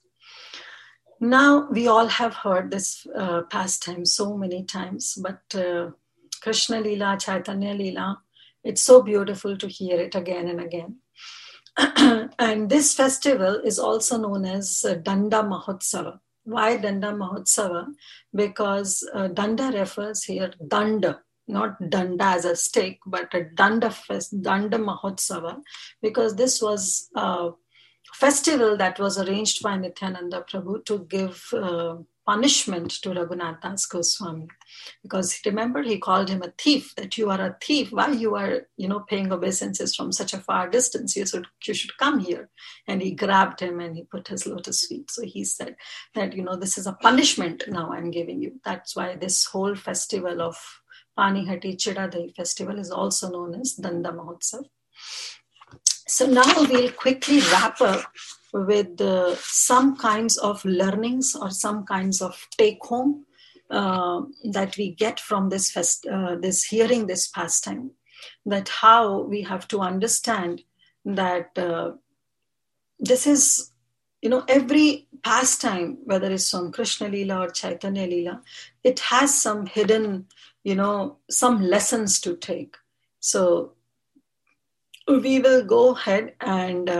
Now, we all have heard this pastime so many times, but Krishna Leela, Chaitanya Leela, it's so beautiful to hear it again and again. And this festival is also known as Danda Mahotsava. Why Danda Mahotsava? Because Danda refers here, Danda, not Danda as a stick, but a Danda Mahotsava, because this was a festival that was arranged by Nityananda Prabhu to give punishment to Raghunath Das Goswami. Because remember, he called him a thief, that you are a thief. Why you are, paying obeisances from such a far distance? You should come here. And he grabbed him and he put his lotus feet. So he said that, this is a punishment now I'm giving you. That's why this whole festival of Panihati Chidadahi festival is also known as Danda Mahotsav. So now we'll quickly wrap up with some kinds of learnings or some kinds of take-home that we get from this hearing this pastime. That how we have to understand that this is, every pastime, whether it's from Krishna Leela or Chaitanya Leela, it has some hidden, some lessons to take. So we will go ahead and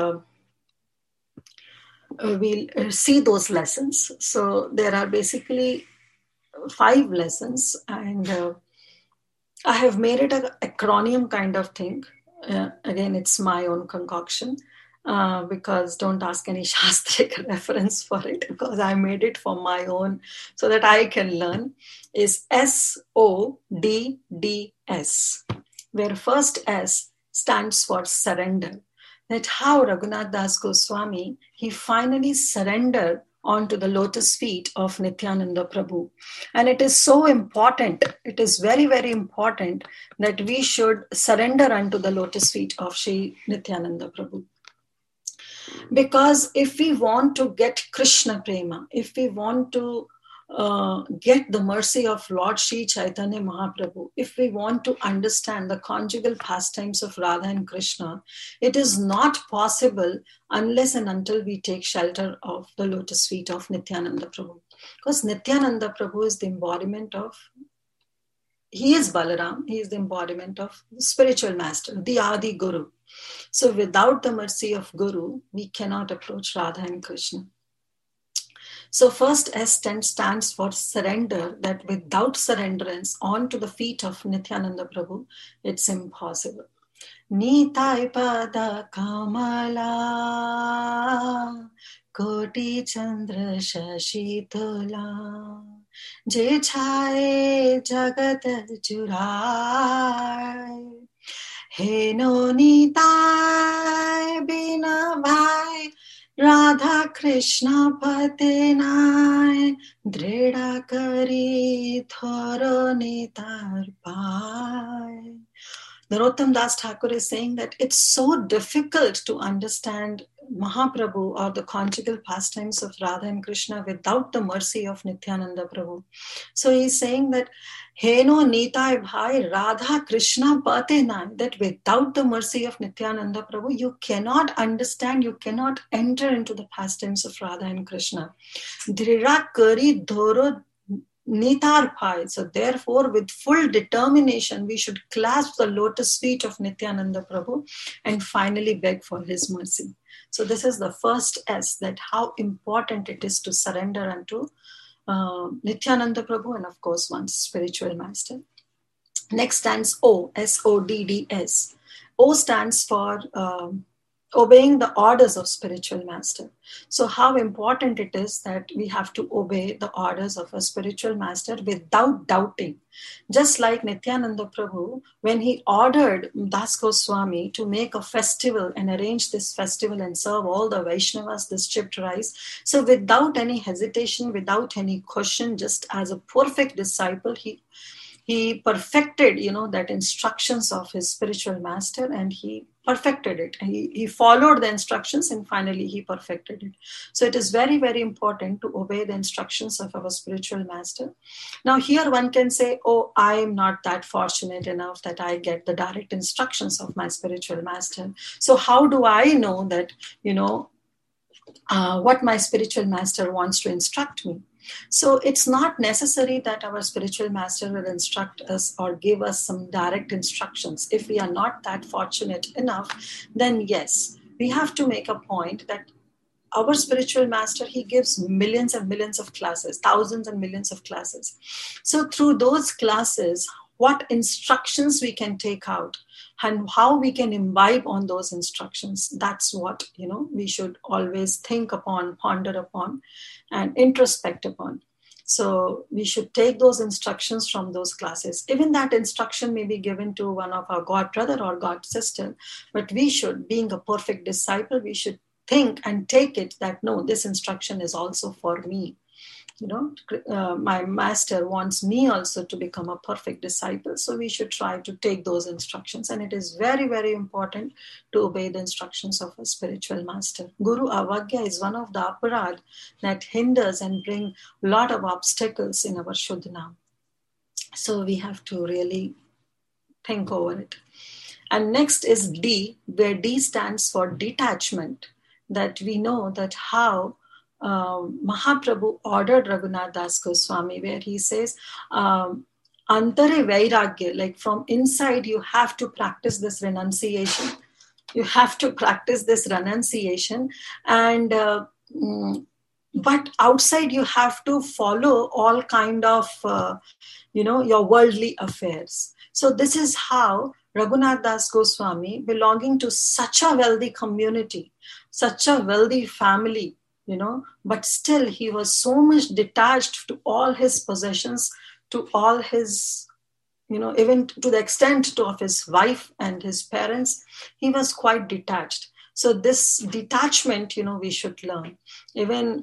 we'll see those lessons. So there are basically 5 lessons, and I have made it an acronym kind of thing. Again, it's my own concoction because don't ask any Shastric reference for it, because I made it for my own so that I can learn. Is SODDS, where first S stands for surrender. That how Raghunath Das Goswami, he finally surrendered onto the lotus feet of Nityananda Prabhu. And it is so important, it is very, very important that we should surrender unto the lotus feet of Sri Nityananda Prabhu. Because if we want to get Krishna Prema, if we want to get the mercy of Lord Sri Chaitanya Mahaprabhu, if we want to understand the conjugal pastimes of Radha and Krishna, it is not possible unless and until we take shelter of the lotus feet of Nityananda Prabhu. Because Nityananda Prabhu is the embodiment of, he is Balaram, he is the embodiment of the spiritual master, the Adi Guru. So without the mercy of Guru, we cannot approach Radha and Krishna. So first S stands for surrender, that without surrenderance onto the feet of Nityananda Prabhu, it's impossible. Nitai pada kamala, koti chandra shashitola, je chhaye jagat jurai, he no nitai bina bhai, Radha Krishna Patenai, Dreda Kari Thoro Nitar Pai. Narottam Das Thakur is saying that it's so difficult to understand Mahaprabhu or the conjugal pastimes of Radha and Krishna without the mercy of Nityananda Prabhu. So he's saying that Heno Nitai Bhai Radha Krishna Patenai, that without the mercy of Nityananda Prabhu, you cannot understand, you cannot enter into the pastimes of Radha and Krishna. Drira Kari Dhoro Nitar Bhai. So therefore, with full determination, we should clasp the lotus feet of Nityananda Prabhu and finally beg for his mercy. So this is the first S, that how important it is to surrender unto Nityananda Prabhu and of course one's spiritual master. Next stands O, SODDS. O stands for obeying the orders of spiritual master. So how important it is that we have to obey the orders of a spiritual master without doubting. Just like Nityananda Prabhu, when he ordered Das Goswami to make a festival and arrange this festival and serve all the Vaishnavas this chipped rice, so without any hesitation, without any question, just as a perfect disciple, he perfected, that instructions of his spiritual master, and he perfected it. He followed the instructions and finally he perfected it. So it is very, very important to obey the instructions of our spiritual master. Now here one can say, oh, I am not that fortunate enough that I get the direct instructions of my spiritual master. So how do I know that, what my spiritual master wants to instruct me? So it's not necessary that our spiritual master will instruct us or give us some direct instructions. If we are not that fortunate enough, then yes, we have to make a point that our spiritual master, he gives millions and millions of classes, thousands and millions of classes. So through those classes, what instructions we can take out and how we can imbibe on those instructions, that's what, we should always think upon, ponder upon, and introspect upon. So we should take those instructions from those classes. Even that instruction may be given to one of our god brother or god sister, but we should, being a perfect disciple, we should think and take it that no, this instruction is also for me. My master wants me also to become a perfect disciple. So we should try to take those instructions. And it is very, very important to obey the instructions of a spiritual master. Guru Avagya is one of the aparad that hinders and bring a lot of obstacles in our Shuddhanam. So we have to really think over it. And next is D, where D stands for detachment. That we know that how Mahaprabhu ordered Raghunath Das Goswami, where he says, Antare Vairagya, like from inside you have to practice this renunciation. You have to practice this renunciation. And but outside you have to follow all kind of, your worldly affairs. So this is how Raghunath Das Goswami, belonging to such a wealthy community, such a wealthy family, but still he was so much detached to all his possessions, to all his, even to the extent of his wife and his parents, he was quite detached. So this detachment, we should learn. Even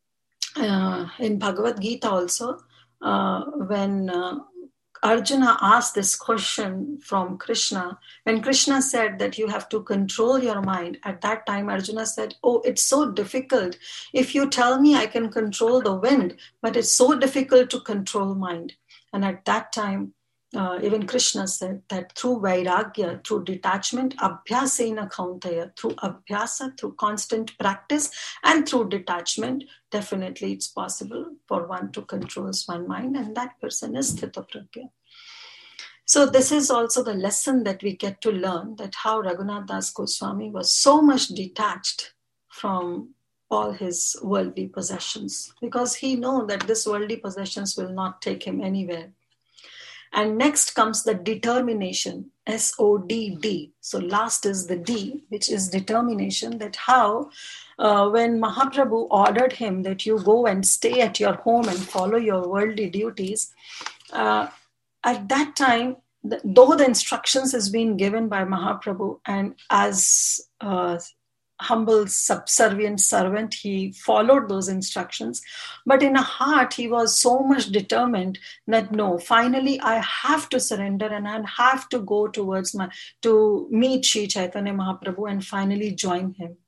in Bhagavad Gita also, when Arjuna asked this question from Krishna, when Krishna said that you have to control your mind, at that time Arjuna said, oh, it's so difficult. If you tell me I can control the wind, but it's so difficult to control mind. And at that time, even Krishna said that through vairagya, through detachment, abhyasena kauntaya, through abhyasa, through constant practice, and through detachment, definitely it's possible for one to control one's mind, and that person is sthitaprajna. So this is also the lesson that we get to learn, that how Raghunath Das Goswami was so much detached from all his worldly possessions, because he knew that this worldly possessions will not take him anywhere. And next comes the determination, S-O-D-D. So last is the D, which is determination, that how when Mahaprabhu ordered him that you go and stay at your home and follow your worldly duties, at that time, though the instructions has been given by Mahaprabhu, and as humble subservient servant, he followed those instructions, but in a heart he was so much determined that no, finally I have to surrender and I have to go towards to meet Sri Chaitanya Mahaprabhu and finally join him.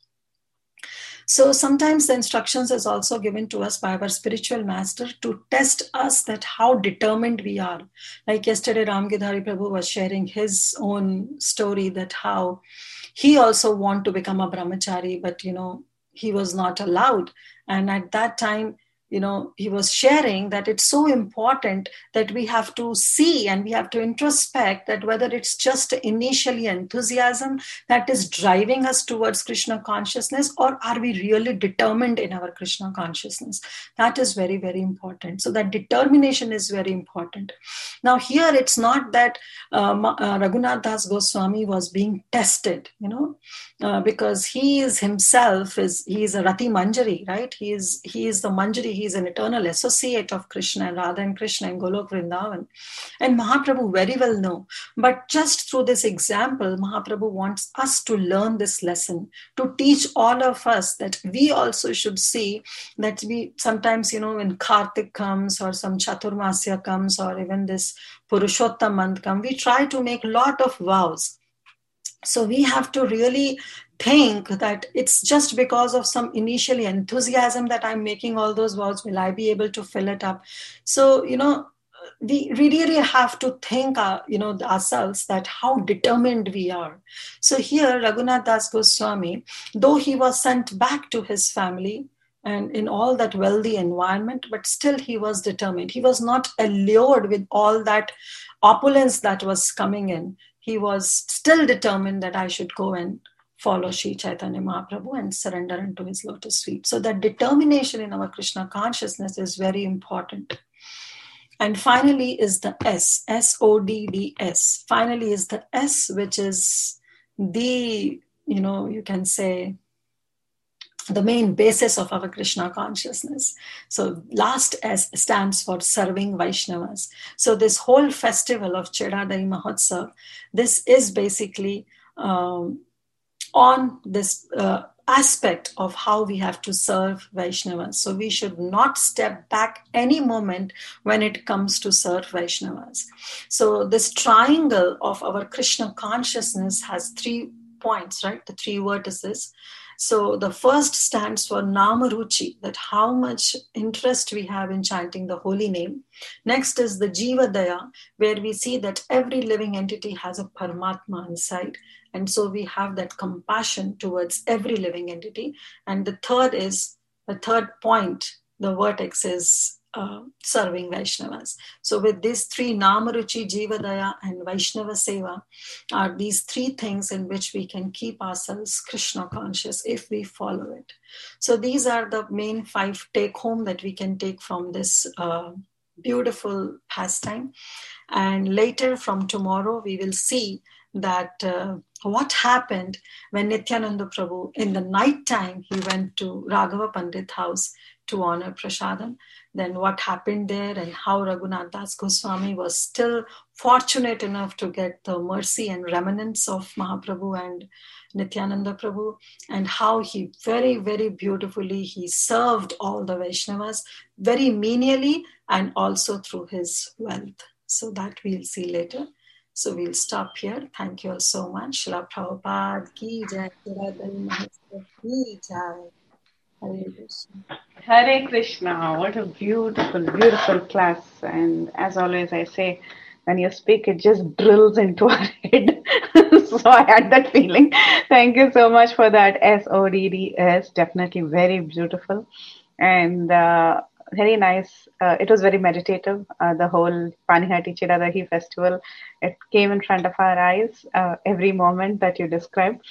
So sometimes the instructions is also given to us by our spiritual master to test us that how determined we are. Like yesterday, Ram Gidhari Prabhu was sharing his own story, that how he also wanted to become a brahmachari, but he was not allowed. And at that time, he was sharing that it's so important that we have to see and we have to introspect that whether it's just initially enthusiasm that is driving us towards Krishna consciousness, or are we really determined in our Krishna consciousness? That is very, very important. So that determination is very important. Now here it's not that Raghunath Das Goswami was being tested, because he is himself, he is a Rati Manjari, right? He is the Manjari. He is an eternal associate of Krishna and Radha and Krishna and Golok Vrindavan. And Mahaprabhu very well know. But just through this example, Mahaprabhu wants us to learn this lesson, to teach all of us that we also should see that we sometimes, when Kartik comes or some Chaturmasya comes or even this Purushottam month comes, we try to make a lot of vows. So we have to really think that it's just because of some initial enthusiasm that I'm making all those vows. Will I be able to fill it up? So, we really have to think, ourselves that how determined we are. So here, Raghunath Das Goswami, though he was sent back to his family and in all that wealthy environment, but still he was determined. He was not allured with all that opulence that was coming in. He was still determined that I should go and follow Sri Chaitanya Mahaprabhu and surrender into his lotus feet. So that determination in our Krishna consciousness is very important. And finally is the S, S-O-D-D-S. Finally is the S, which is the, you can say, the main basis of our Krishna consciousness. So last S stands for serving Vaishnavas. So this whole festival of Chedadai Mahotsav, this is basically on this aspect of how we have to serve Vaishnavas. So we should not step back any moment when it comes to serve Vaishnavas. So this triangle of our Krishna consciousness has 3 points, right? The 3 vertices. So the first stands for Namaruchi, that how much interest we have in chanting the holy name. Next is the Jiva Daya, where we see that every living entity has a Paramatma inside. And so we have that compassion towards every living entity. And the third point, the vertex is serving Vaishnavas. So with these 3, Namaruchi, Jivadaya, and Vaishnava Seva, are these 3 things in which we can keep ourselves Krishna conscious if we follow it. So these are the main 5 take home that we can take from this beautiful pastime. And later from tomorrow, we will see that what happened when Nityananda Prabhu, in the night time, he went to Raghava Pandit house to honor Prasadam. Then what happened there, and how Raghunath Das Goswami was still fortunate enough to get the mercy and remnants of Mahaprabhu and Nityananda Prabhu, and how he very, very beautifully, he served all the Vaishnavas very menially and also through his wealth. So that we'll see later. So we'll stop here. Thank you all so much. Srila Prabhupada ki jai, Chedadai Mahotsav ki jai. Hare Krishna. Hare Krishna. What a beautiful, beautiful class. And as always, I say, when you speak, it just drills into our head. So I had that feeling. Thank you so much for that. SODDS. Definitely very beautiful. And very nice. It was very meditative. The whole Panihati Chedadahi festival, it came in front of our eyes every moment that you described.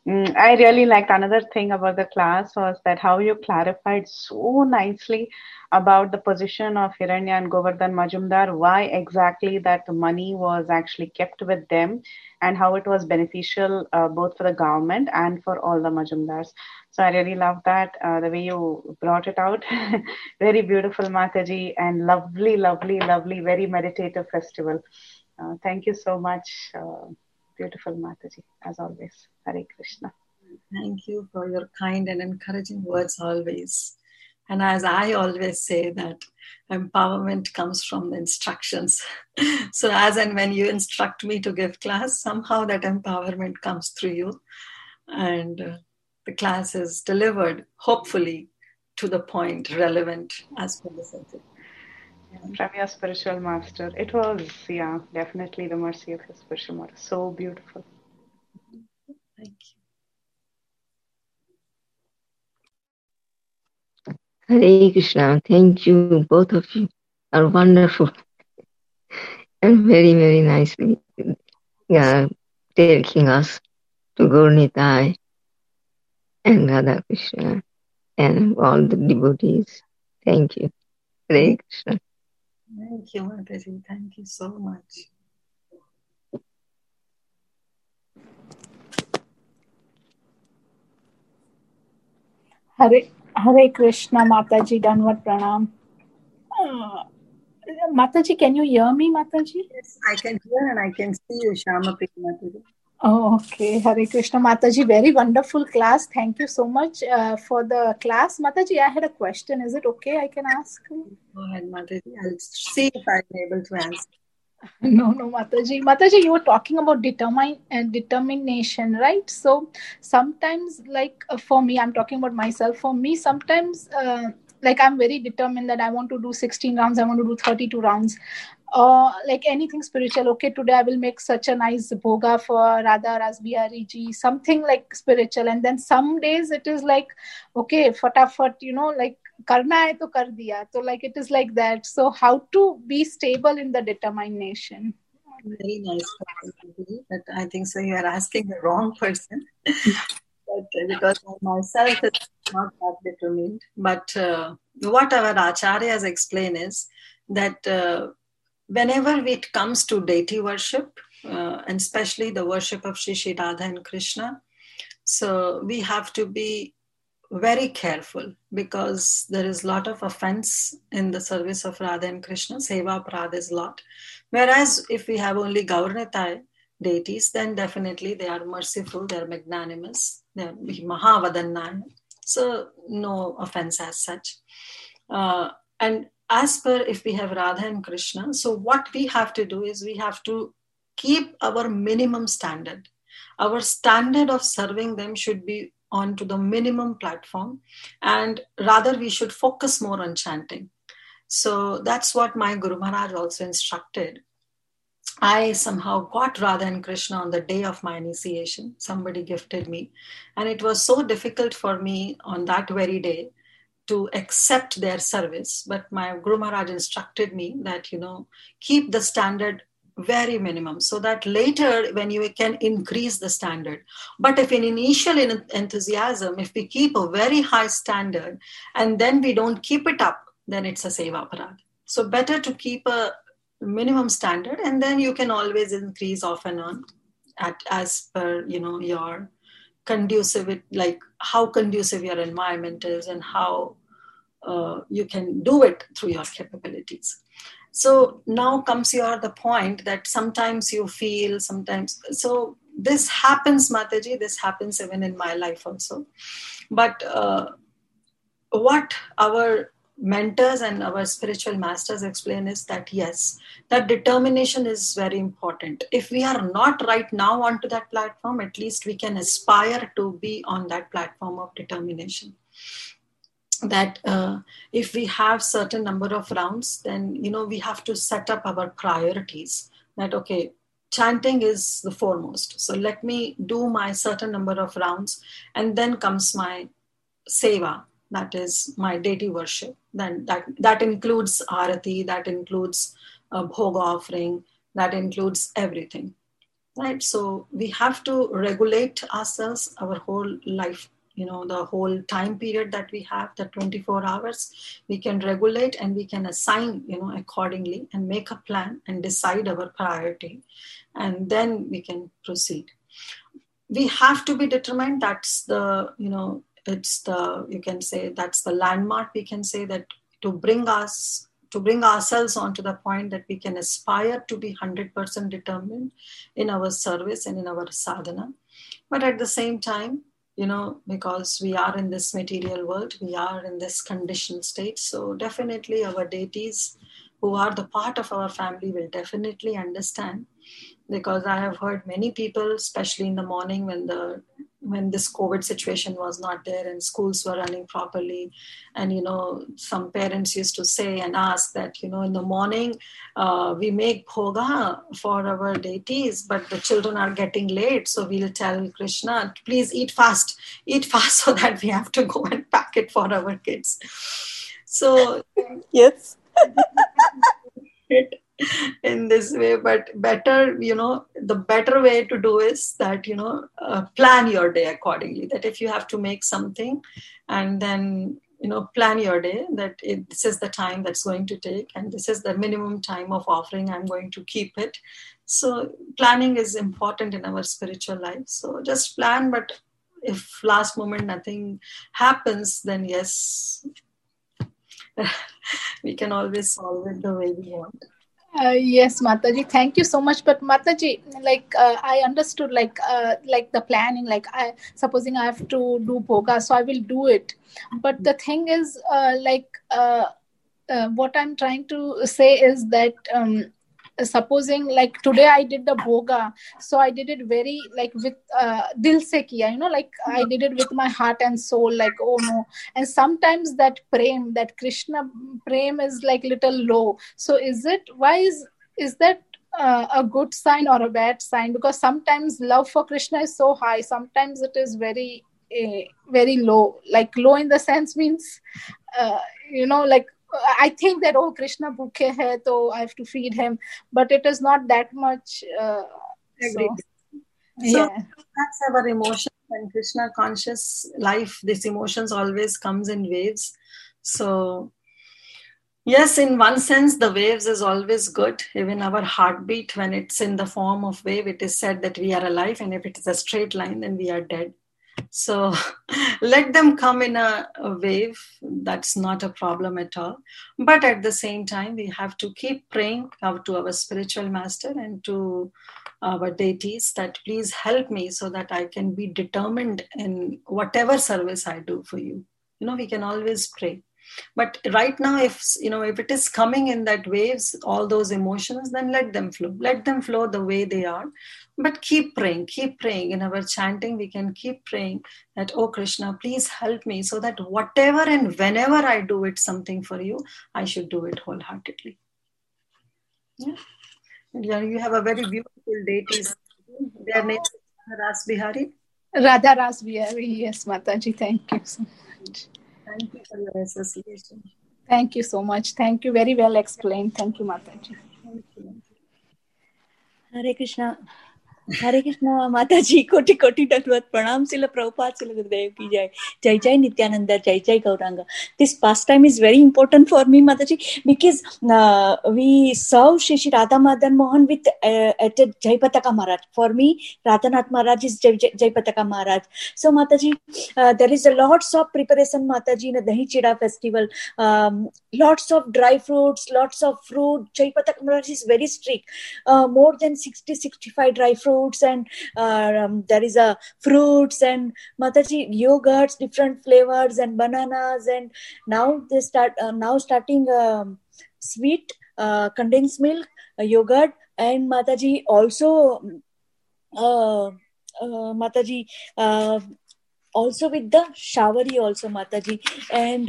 I really liked another thing about the class was that how you clarified so nicely about the position of Hiranya and Govardhan Majumdar, why exactly that the money was actually kept with them, and how it was beneficial both for the government and for all the Majumdars. So I really love that, the way you brought it out. Very beautiful, Mataji, and lovely, lovely, lovely, very meditative festival. Thank you so much. Beautiful Mataji, as always. Hare Krishna. Thank you for your kind and encouraging words always. And as I always say, that empowerment comes from the instructions. So as and when you instruct me to give class, somehow that empowerment comes through you. And the class is delivered, hopefully, to the point, relevant as per the subject. From your spiritual master. It was, yeah, definitely the mercy of your spiritual master. So beautiful. Thank you. Hare Krishna. Thank you. Both of you are wonderful and very, very nicely taking us to Gaurnitai and Radha Krishna and all the devotees. Thank you. Hare Krishna. Thank you, Mataji. Thank you so much. Hare Krishna, Mataji, Danvat Pranam. Mataji, can you hear me, Mataji? Yes, I can hear and I can see you, Shamapriya Mataji. Oh, okay. Hare Krishna, Mataji. Very wonderful class. Thank you so much for the class. Mataji, I had a question. Is it okay? I can ask? Go ahead, Mataji. I'll see if I'm able to answer. No, Mataji. Mataji, you were talking about determination, right? So sometimes, like for me, I'm talking about myself. For me, sometimes, like I'm very determined that I want to do 16 rounds. I want to do 32 rounds. Like anything spiritual. Okay, today I will make such a nice bhoga for Radha Rasbihari ji, something like spiritual. And then some days it is like, okay, fatafat, like karna hai to kar diya. So like it is like that. So how to be stable in the determination? Very nice question, but I think so you are asking the wrong person. But because I myself is not that determined. But what our acharyas explain is that whenever it comes to deity worship, and especially the worship of Shri Radha and Krishna, so we have to be very careful, because there is a lot of offense in the service of Radha and Krishna. Seva Aparadha is a lot. Whereas if we have only Gauranitai deities, then definitely they are merciful, they are magnanimous, they are Mahavadannaya. So no offense as such. And as per if we have Radha and Krishna, so what we have to do is we have to keep our minimum standard. Our standard of serving them should be on to the minimum platform, and rather we should focus more on chanting. So that's what my Guru Maharaj also instructed. I somehow got Radha and Krishna on the day of my initiation. Somebody gifted me, and it was so difficult for me on that very day to accept their service. But my Guru Maharaj instructed me that, keep the standard very minimum, so that later when you can increase the standard. But if in initial enthusiasm, if we keep a very high standard and then we don't keep it up, then it's a seva aparadha. So better to keep a minimum standard, and then you can always increase off and on as per your conducive, like how conducive your environment is and how you can do it through your capabilities. So now comes the point that sometimes you feel, sometimes, so this happens, Mataji, this happens even in my life also. But what our mentors and our spiritual masters explain is that yes, that determination is very important. If we are not right now onto that platform, at least we can aspire to be on that platform of determination. That if we have certain number of rounds, then we have to set up our priorities. That okay, chanting is the foremost, so let me do my certain number of rounds, and then comes my seva, that is my deity worship. Then that includes arati, that includes bhoga offering, that includes everything, right? So we have to regulate ourselves, our whole life, the whole time period that we have, the 24 hours, we can regulate and we can assign, accordingly, and make a plan and decide our priority, and then we can proceed. We have to be determined. That's the, it's the, you can say that's the landmark. We can say that to bring ourselves onto the point that we can aspire to be 100% determined in our service and in our sadhana. But at the same time, because we are in this material world, we are in this conditioned state. So definitely our deities who are the part of our family will definitely understand, because I have heard many people, especially in the morning when this COVID situation was not there and schools were running properly. And, some parents used to say and ask that, in the morning, we make bhoga for our deities, but the children are getting late. So we'll tell Krishna, please eat fast so that we have to go and pack it for our kids. So, yes. in this way, but better, the better way to do is that, plan your day accordingly. That if you have to make something, and then, plan your day that this is the time that's going to take, and this is the minimum time of offering, I'm going to keep it. So planning is important in our spiritual life. So just plan, but if last moment nothing happens, then yes, we can always solve it the way we want. Yes, Mataji, thank you so much. But Mataji, I understood the planning, supposing I have to do bhoga, so I will do it. But the thing is, what I'm trying to say is that supposing today I did the bhoga, so I did it very with dil se kiya, I did it with my heart and soul, oh no. And sometimes that prem, that Krishna prem is little low. So is that a good sign or a bad sign? Because sometimes love for Krishna is so high, sometimes it is very very low. Low in the sense means I think that, oh, Krishna bhukhe hai, so I have to feed him. But it is not that much. So that's our emotion. And Krishna conscious life, these emotions always comes in waves. So yes, in one sense, the waves is always good. Even our heartbeat, when it's in the form of wave, it is said that we are alive. And if it is a straight line, then we are dead. So let them come in a wave. That's not a problem at all. But at the same time, we have to keep praying to our spiritual master and to our deities that please help me so that I can be determined in whatever service I do for you. We can always pray. But right now, if it is coming in that waves, all those emotions, then let them flow the way they are. But keep praying. In our chanting, we can keep praying that, oh Krishna, please help me so that whatever and whenever I do it something for you, I should do it wholeheartedly. Yeah, you have a very beautiful deity. Their name is Ras Bihari. Radha Ras Bihari, yes, Mataji. Thank you so much. Thank you for your association. Thank you so much. Thank you. Very well explained. Thank you, Mataji. Thank you. Hare Krishna. Hare Krishna, Mataji, koti koti dandavat pranam, Srila Prabhupada, Srila Gurudev ki jai. Jai Jai Nityananda, Jai Jai Gauranga. This pastime is very important for me, Mataji, because we serve Shri Shri Radha Madan Mohan with at Jai Pataka Maharaj. For me, Radhanath Maharaj is Jai Pataka Maharaj. So, Mataji, there is a lots of preparation, Mataji, in the Dahi Chida festival. Lots of dry fruits, lots of fruit. Jai Pataka Maharaj is very strict. More than 60-65 dry fruits, and there is a fruits and Mataji yogurts, different flavors and bananas, and now they starting sweet condensed milk, yogurt, and Mataji also Mataji also with the shavari also, Mataji, and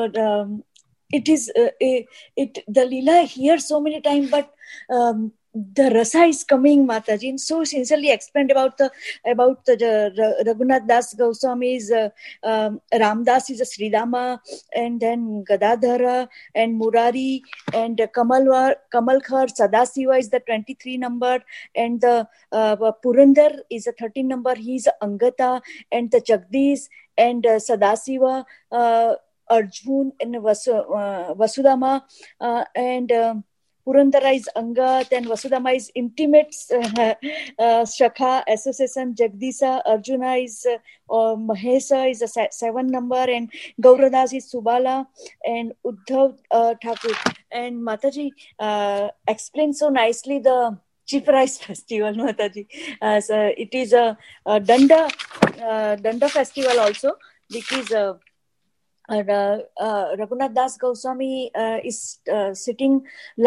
it is the Leela here so many times, but the rasa is coming, Mataji, and so sincerely explained about the Raghunath Das Goswami's Ramdas is a Sridama, and then Gadadhara and Murari and Kamalkar Sadasiva is the 23 number, and the Purandar is a 13 number. He is Angata, and the Jagdish and Sadasiva, Arjun and Vasudama, and Purandara is Angat, and Vasudama is intimate Shakha association. Jagdisa, Arjuna is Mahesa is a 7 number, and Gauradas is Subala, and Uddhav Thakur. And Mataji explains so nicely the Cheap Rice Festival, Mataji. So it is a Danda festival also, because Raghunath Das Goswami is sitting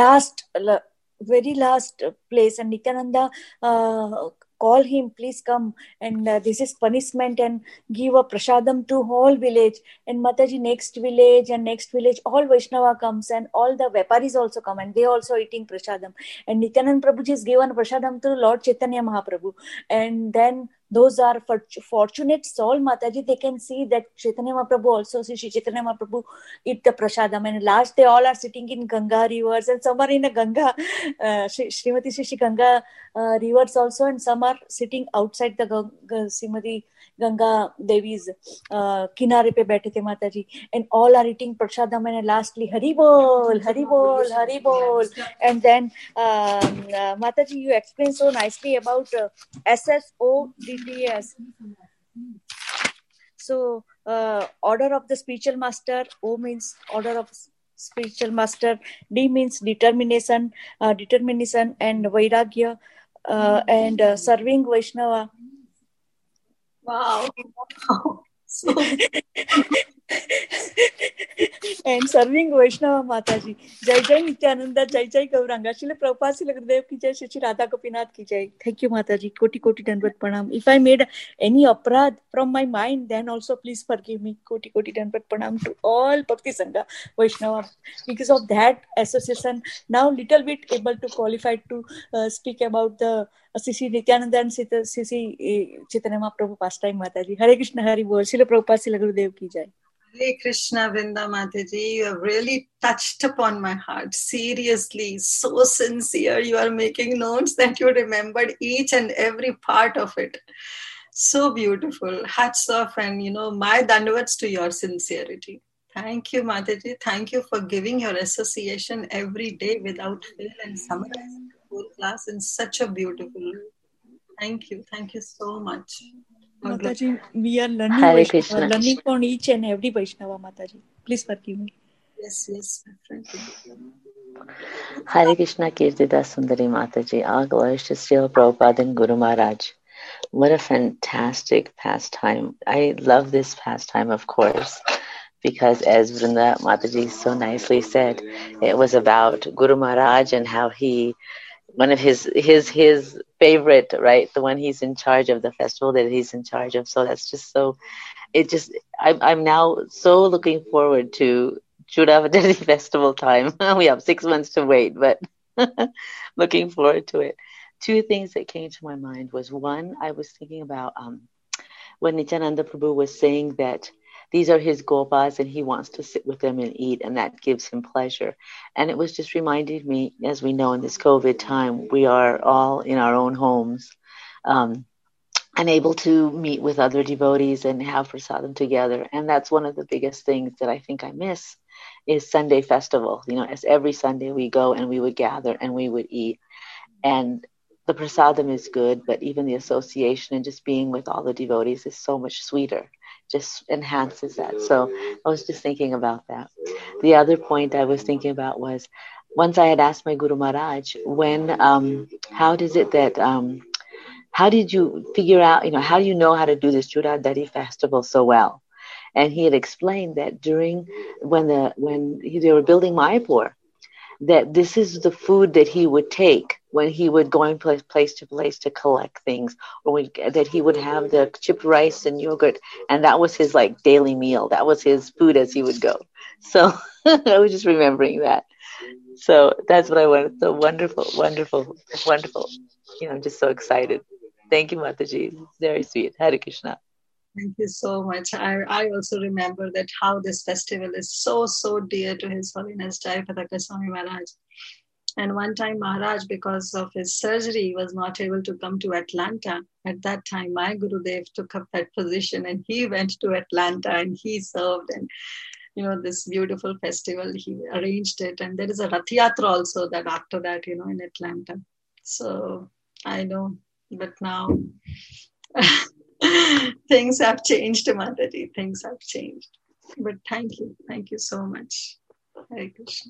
very last place, and Nityananda call him, please come, and this is punishment, and give a prasadam to whole village. And Mataji, next village, all Vaishnava comes, and all the Veparis also come, and they also eating prasadam. And Nityananda Prabhuji is given prasadam to Lord Chaitanya Mahaprabhu, and then those are fortunate soul, Mataji, they can see that Chaitanya Mahaprabhu also, Shri Chaitanya Mahaprabhu eat the prasadam, and last they all are sitting in Ganga rivers, and some are in a Ganga, Srimati Shri Ganga rivers also, and some are sitting outside the Srimati Ganga Devi's kinare pe baithe the, Mataji, and all are eating prasadam, and lastly Hari Bol, Hari Bol, Hari Bol. And then Mataji, you explained so nicely about SSODTS. So order of the spiritual master, O means order of spiritual master, D means determination, and Vairagya, and serving Vaishnava. Wow. And serving Vaishnava, Mataji. Jai Jai Nityananda, Jai Jai Gauranga, Srila Prabhupada, Srila Gurudev ki jai, Shri Radha Gopinath ki jai. Thank you, Mataji. Koti koti dandavat pranam. If I made any aparadh from my mind, then also please forgive me. Koti koti dandavat pranam to all Bhakti Sangha Vaishnava. Because of that association, now little bit able to qualify to speak about the Sri Nityananda and Sri Chaitanya Mahaprabhu pastime, Mataji. Hare Krishna, Hari Bol. Srila Prabhupada, Srila Gurudev ki jai. Hare Krishna, Vrinda Mataji, you have really touched upon my heart. Seriously, so sincere. You are making notes that you remembered each and every part of it. So beautiful. Hats off, and my dandavats to your sincerity. Thank you, Mataji. Thank you for giving your association every day without fail and summarizing the whole class in such a beautiful way. Thank you. Thank you so much. Mataji, we are learning Hare Vaishnava, Krishna. learning from each and every Vaishnava, Mataji. Please forgive me. Yes, my friend. Hare Krishna Kirtida Sundari Mataji. All glories to Srila Prabhupada and Guru Maharaj. What a fantastic pastime. I love this pastime, of course, because as Vrinda Mataji so nicely said, it was about Guru Maharaj and how he, one of his favorite, right, the one he's in charge of, the festival that he's in charge of. So that's just so, I'm now so looking forward to Chudavadari festival time. We have 6 months to wait, but looking forward to it. 2 things that came to my mind was, one, I was thinking about when Nityananda Prabhu was saying that these are his Gopas and he wants to sit with them and eat, and that gives him pleasure. And it was just reminding me, as we know in this COVID time, we are all in our own homes, unable to meet with other devotees and have prasadam together. And that's one of the biggest things that I think I miss is Sunday festival. As every Sunday we go and we would gather and we would eat. And the prasadam is good, but even the association and just being with all the devotees is so much sweeter, just enhances that. So I was just thinking about that. The other point I was thinking about was, once I had asked my Guru Maharaj, how does it that, how did you figure out, how do you know how to do this Chudadari festival so well? And he had explained that when they were building Mayapur, that this is the food that he would take when he would go place to place to collect things, or that he would have the chipped rice and yogurt, and that was his daily meal. That was his food as he would go. So I was just remembering that. So that's what I wanted. So wonderful, wonderful, wonderful. I'm just so excited. Thank you, Mataji. Very sweet. Hare Krishna. Thank you so much. I also remember that how this festival is so, so dear to His Holiness Jai Padaka Swami Maharaj. And one time Maharaj, because of his surgery, was not able to come to Atlanta. At that time, my Gurudev took up that position and he went to Atlanta and he served. And, this beautiful festival, he arranged it. And there is a Rath Yatra also that after that, in Atlanta. So I know, but now... things have changed, Mataji. Things have changed. But thank you. Thank you so much. Hare Krishna.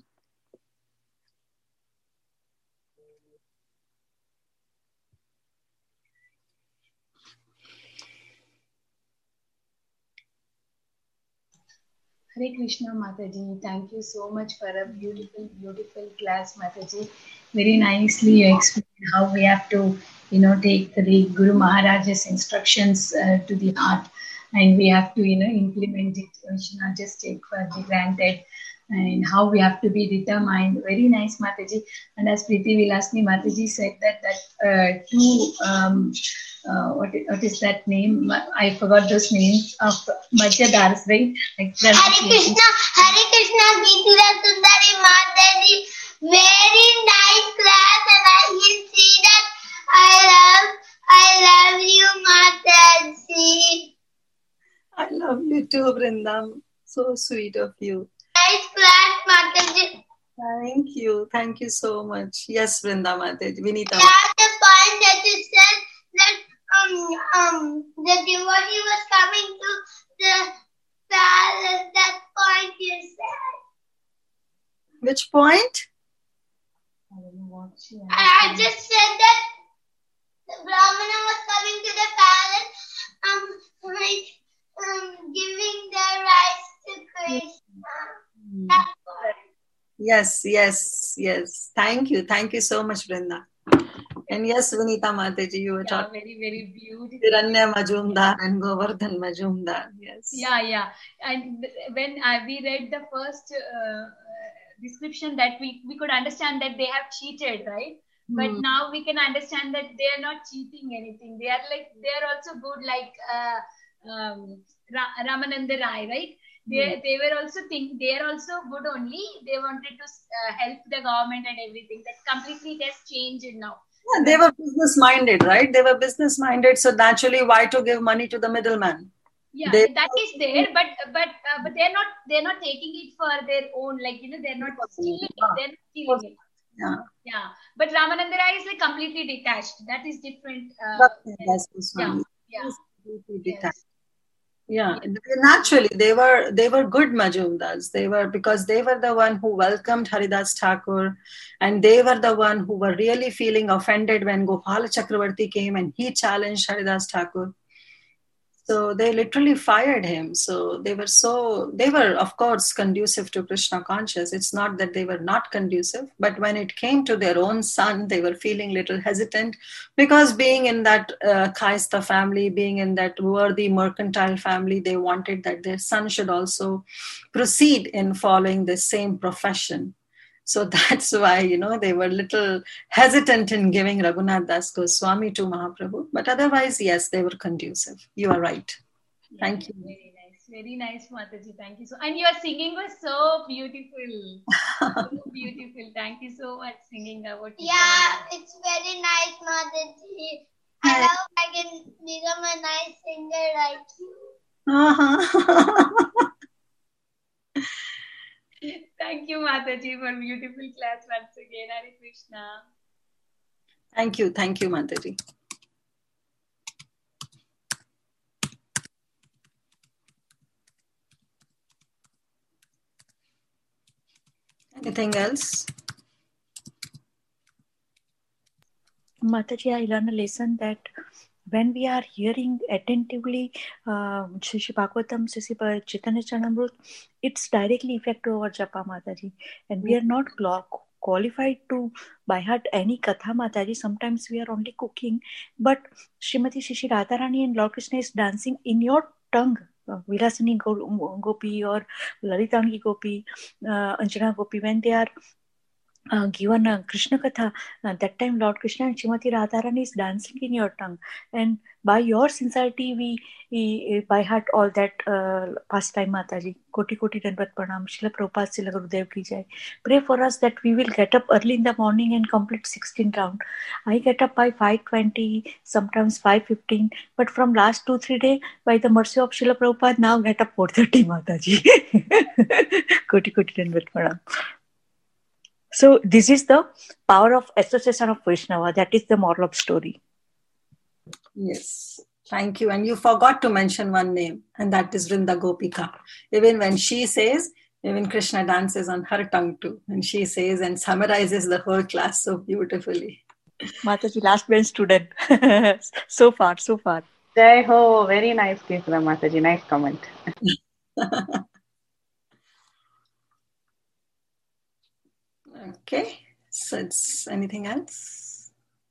Hare Krishna, Mataji. Thank you so much for a beautiful, beautiful class, Mataji. Very nicely you explained how we have to, take the Guru Maharaj's instructions to the heart, and we have to, implement it. We should not just take for granted, and how we have to be determined. Very nice, Mataji. And as Preeti Vilasni Mataji said that what is that name? I forgot those names of Madhyadars, right? Hare Krishna, Geetila Sundari Mataji. Very nice class, and I can see that I love you, Mataji. I love you too, Vrindam. So sweet of you. Nice class, Mataji. Thank you. Thank you so much. Yes, Vrindam Mataji. Vinita. Yeah, the point that you said that the devotee was coming to the palace. That point you said. Which point? I just said that the Brahmana was coming to the palace, giving the rice to Krishna. That part. Yes. Thank you. Thank you so much, Vrinda. And yes, Vinita Mataji, you were talking. Very, very beautiful. Hiranya Majumdar and Govardhan Majumdar. Yes. Yeah. And when we read the first description, that we could understand that they have cheated, right? But now we can understand that they are not cheating anything. They are also good, like Ramananda Rai, right? They were also they are also good only. They wanted to help the government and everything. That completely it has changed now. Yeah, they were business minded, right? They were business minded. So naturally, why to give money to the middleman? Yeah, that is there, but they're not taking it for their own, they're not stealing it. They're not stealing it. Yeah. But Ramananda Rai is completely detached. That is different. detached. Yeah, naturally they were good Majumdars. Because they were the one who welcomed Haridas Thakur, and they were the one who were really feeling offended when Gopala Chakravarti came and he challenged Haridas Thakur. So they literally fired him. So they were of course conducive to Krishna conscious. It's not that they were not conducive, but when it came to their own son, they were feeling little hesitant, because being in that Kaista family, being in that worthy mercantile family, they wanted that their son should also proceed in following the same profession. So that's why, they were little hesitant in giving Raghunath Das Goswami to Mahaprabhu. But otherwise, yes, they were conducive. You are right. Thank you. Very nice, Mataji. Thank you so. And your singing was so beautiful. So beautiful. Thank you so much singing about it. Yeah, it's very nice, Mataji. I hope I can become a nice singer like you. Thank you, Mataji, for beautiful class once again. Hare Krishna. Thank you, Mataji. Anything else? Mataji, I learned a lesson that when we are hearing attentively Shri Bhagavatam, Shri Chaitanya Charanamrut, it's directly effective over Japa, Mataji. And we are not qualified to by heart any katha, Mataji. Sometimes we are only cooking, but Srimati Shri Radharani and Lord Krishna is dancing in your tongue. Vilasani Gopi or Lalitangi Gopi, Anjana Gopi, when they are given Krishna Katha, that time Lord Krishna and Srimati Radharani is dancing in your tongue. And by your sincerity, we by heart all that pastime, Mataji. Koti Koti Dandavat Pranam, Srila Prabhupada Srila Gurudev ki jai. Pray for us that we will get up early in the morning and complete 16 rounds. I get up by 5:20, sometimes 5:15, but from last 2-3 days, by the mercy of Srila Prabhupada, now get up 4:30, Mataji. Koti Koti Dandavat Pranam. So this is the power of association of Vaishnava. That is the moral of story. Yes. Thank you. And you forgot to mention one name, and that is Vrinda Gopika. Even when she says, even Krishna dances on her tongue too. And she says and summarizes the whole class so beautifully. Mataji, last bench student. So far. Jai ho. Very nice, Krishna Mataji. Nice comment. Okay. So it's anything else?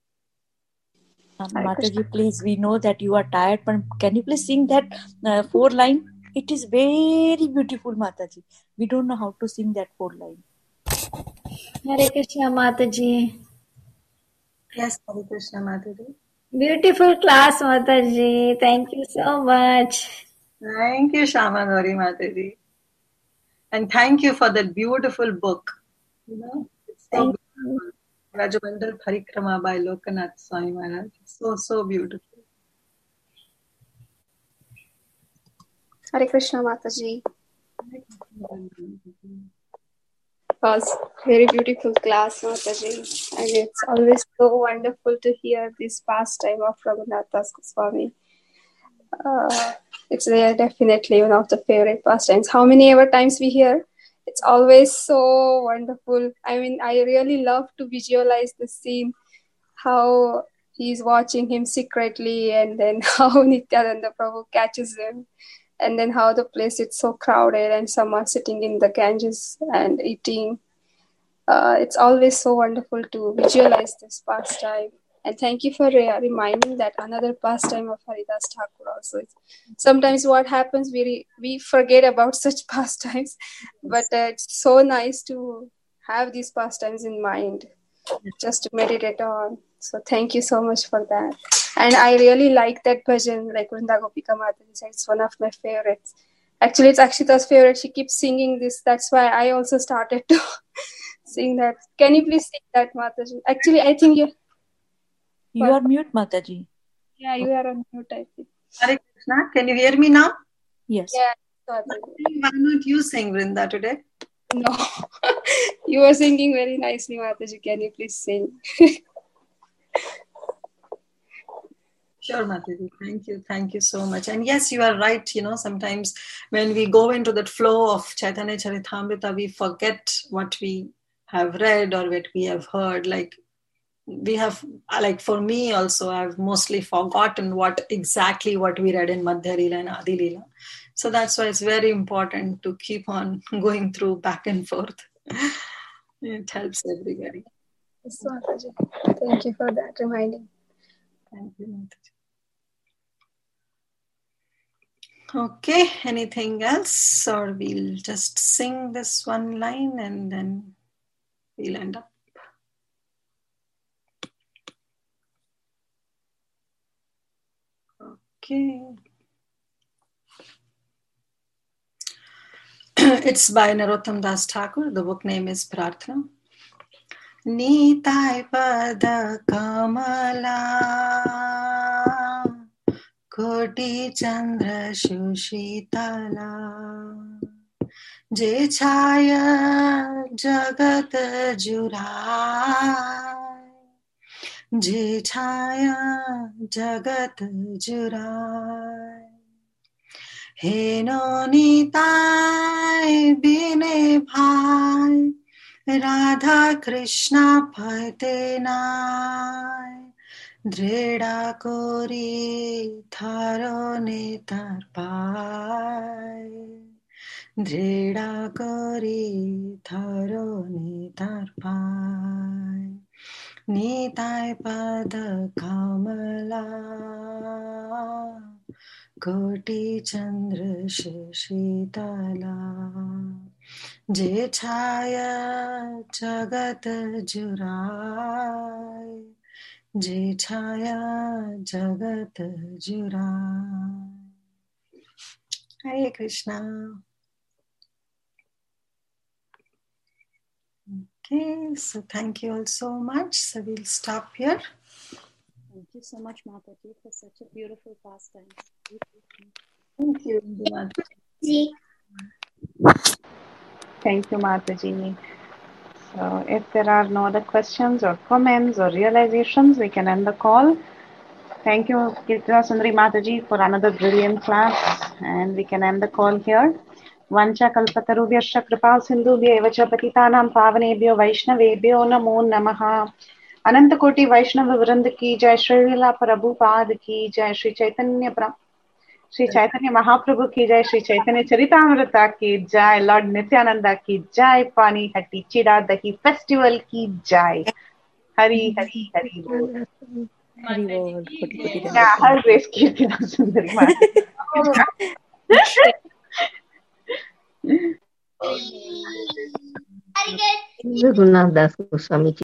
Mataji, please, we know that you are tired, but can you please sing that 4 line? It is very beautiful, Mataji. We don't know how to sing that 4 line. Hare Krishna, Mataji. Yes, Hare Krishna, Mataji. Beautiful class, Mataji. Thank you so much. Thank you, Shamanori Mataji. And thank you for that beautiful book. It's so beautiful. Rajamandal Parikrama by Lokanath Swami Maharaj. So beautiful. Hare Krishna, Mataji. It was very beautiful class, Mataji. And it's always so wonderful to hear this pastime of Raghunath Das Goswami. It's definitely one of the favorite pastimes. How many ever times we hear, it's always so wonderful. I mean, I really love to visualize the scene, how he's watching him secretly, and then how Nityananda Prabhu catches him, and then how the place is so crowded and some are sitting in the Ganges and eating. It's always so wonderful to visualize this pastime. And thank you for reminding that another pastime of Haridas Thakur also. Sometimes what happens, we forget about such pastimes, but it's so nice to have these pastimes in mind, just to meditate on. So thank you so much for that. And I really like that bhajan, like Vrinda Gopika Mataji said, it's one of my favorites. Actually, it's Akshita's favorite. She keeps singing this. That's why I also started to sing that. Can you please sing that, Mataji? Actually, I think you are mute, Mataji. Yeah, you are on mute, I think. Hare Krishna, can you hear me now? Yes. Yeah. Why not you sing, Vrinda, today? No. You are singing very nicely, Mataji. Can you please sing? Sure, Mataji. Thank you so much. And yes, you are right. Sometimes when we go into that flow of Chaitanya Charitamrita, we forget what we have read or what we have heard. Like for me also, I've mostly forgotten what we read in Madhya Leela and Adi Leela. So that's why it's very important to keep on going through back and forth. It helps everybody. Yes, Mataji. Thank you for that reminding. Thank you, Mataji. Okay, anything else? Or we'll just sing this one line and then we'll end up. Okay. It's by Narottam Das Thakur. The book name is Prarthana. Nitai pada kamala Koti Chandra Shushitala Je Chaya Jagat Jurai Je Chaya Jagat Jurai Heno Nitai Bine Bhai Radha Krishna Phate Nai Dreda Kori Tharo Netar Pai Dreda Kori Tharo Netar Pai Nitai Pada Kamala Koti Chandra Shishitala Je Chaya Jagat Jurai Je Chaya Jagat Jurai. Hare Krishna. Okay, so thank you all so much. So we'll stop here. Thank you so much, Mataji, for such a beautiful pastime. Thank you, Mataji. Thank you, Mataji. So if there are no other questions or comments or realizations, we can end the call. Thank you, Kirtana Sundari Mataji, for another brilliant class, and we can end the call here. Vancha kalpatarubhyascha kripal sindhubhya eva cha patitanam pavanebhyo vaishnavebhyo namo namaha. Ananta Koti Vaishnava Vrand ki jai, Shri Leela Prabhupada ki jai, Shri Chaitanya Mahaprabhu ki jai, Shri Chaitanya Charitamrita ki jai, Lord Nityananda ki jai, Pani Hatti Chida Dahi Festival ki jai. Hari Hari Hari Bol. Hari Bol. Yeah, her grace Kirtana Sundari Mataji. Raghunath Das Goswami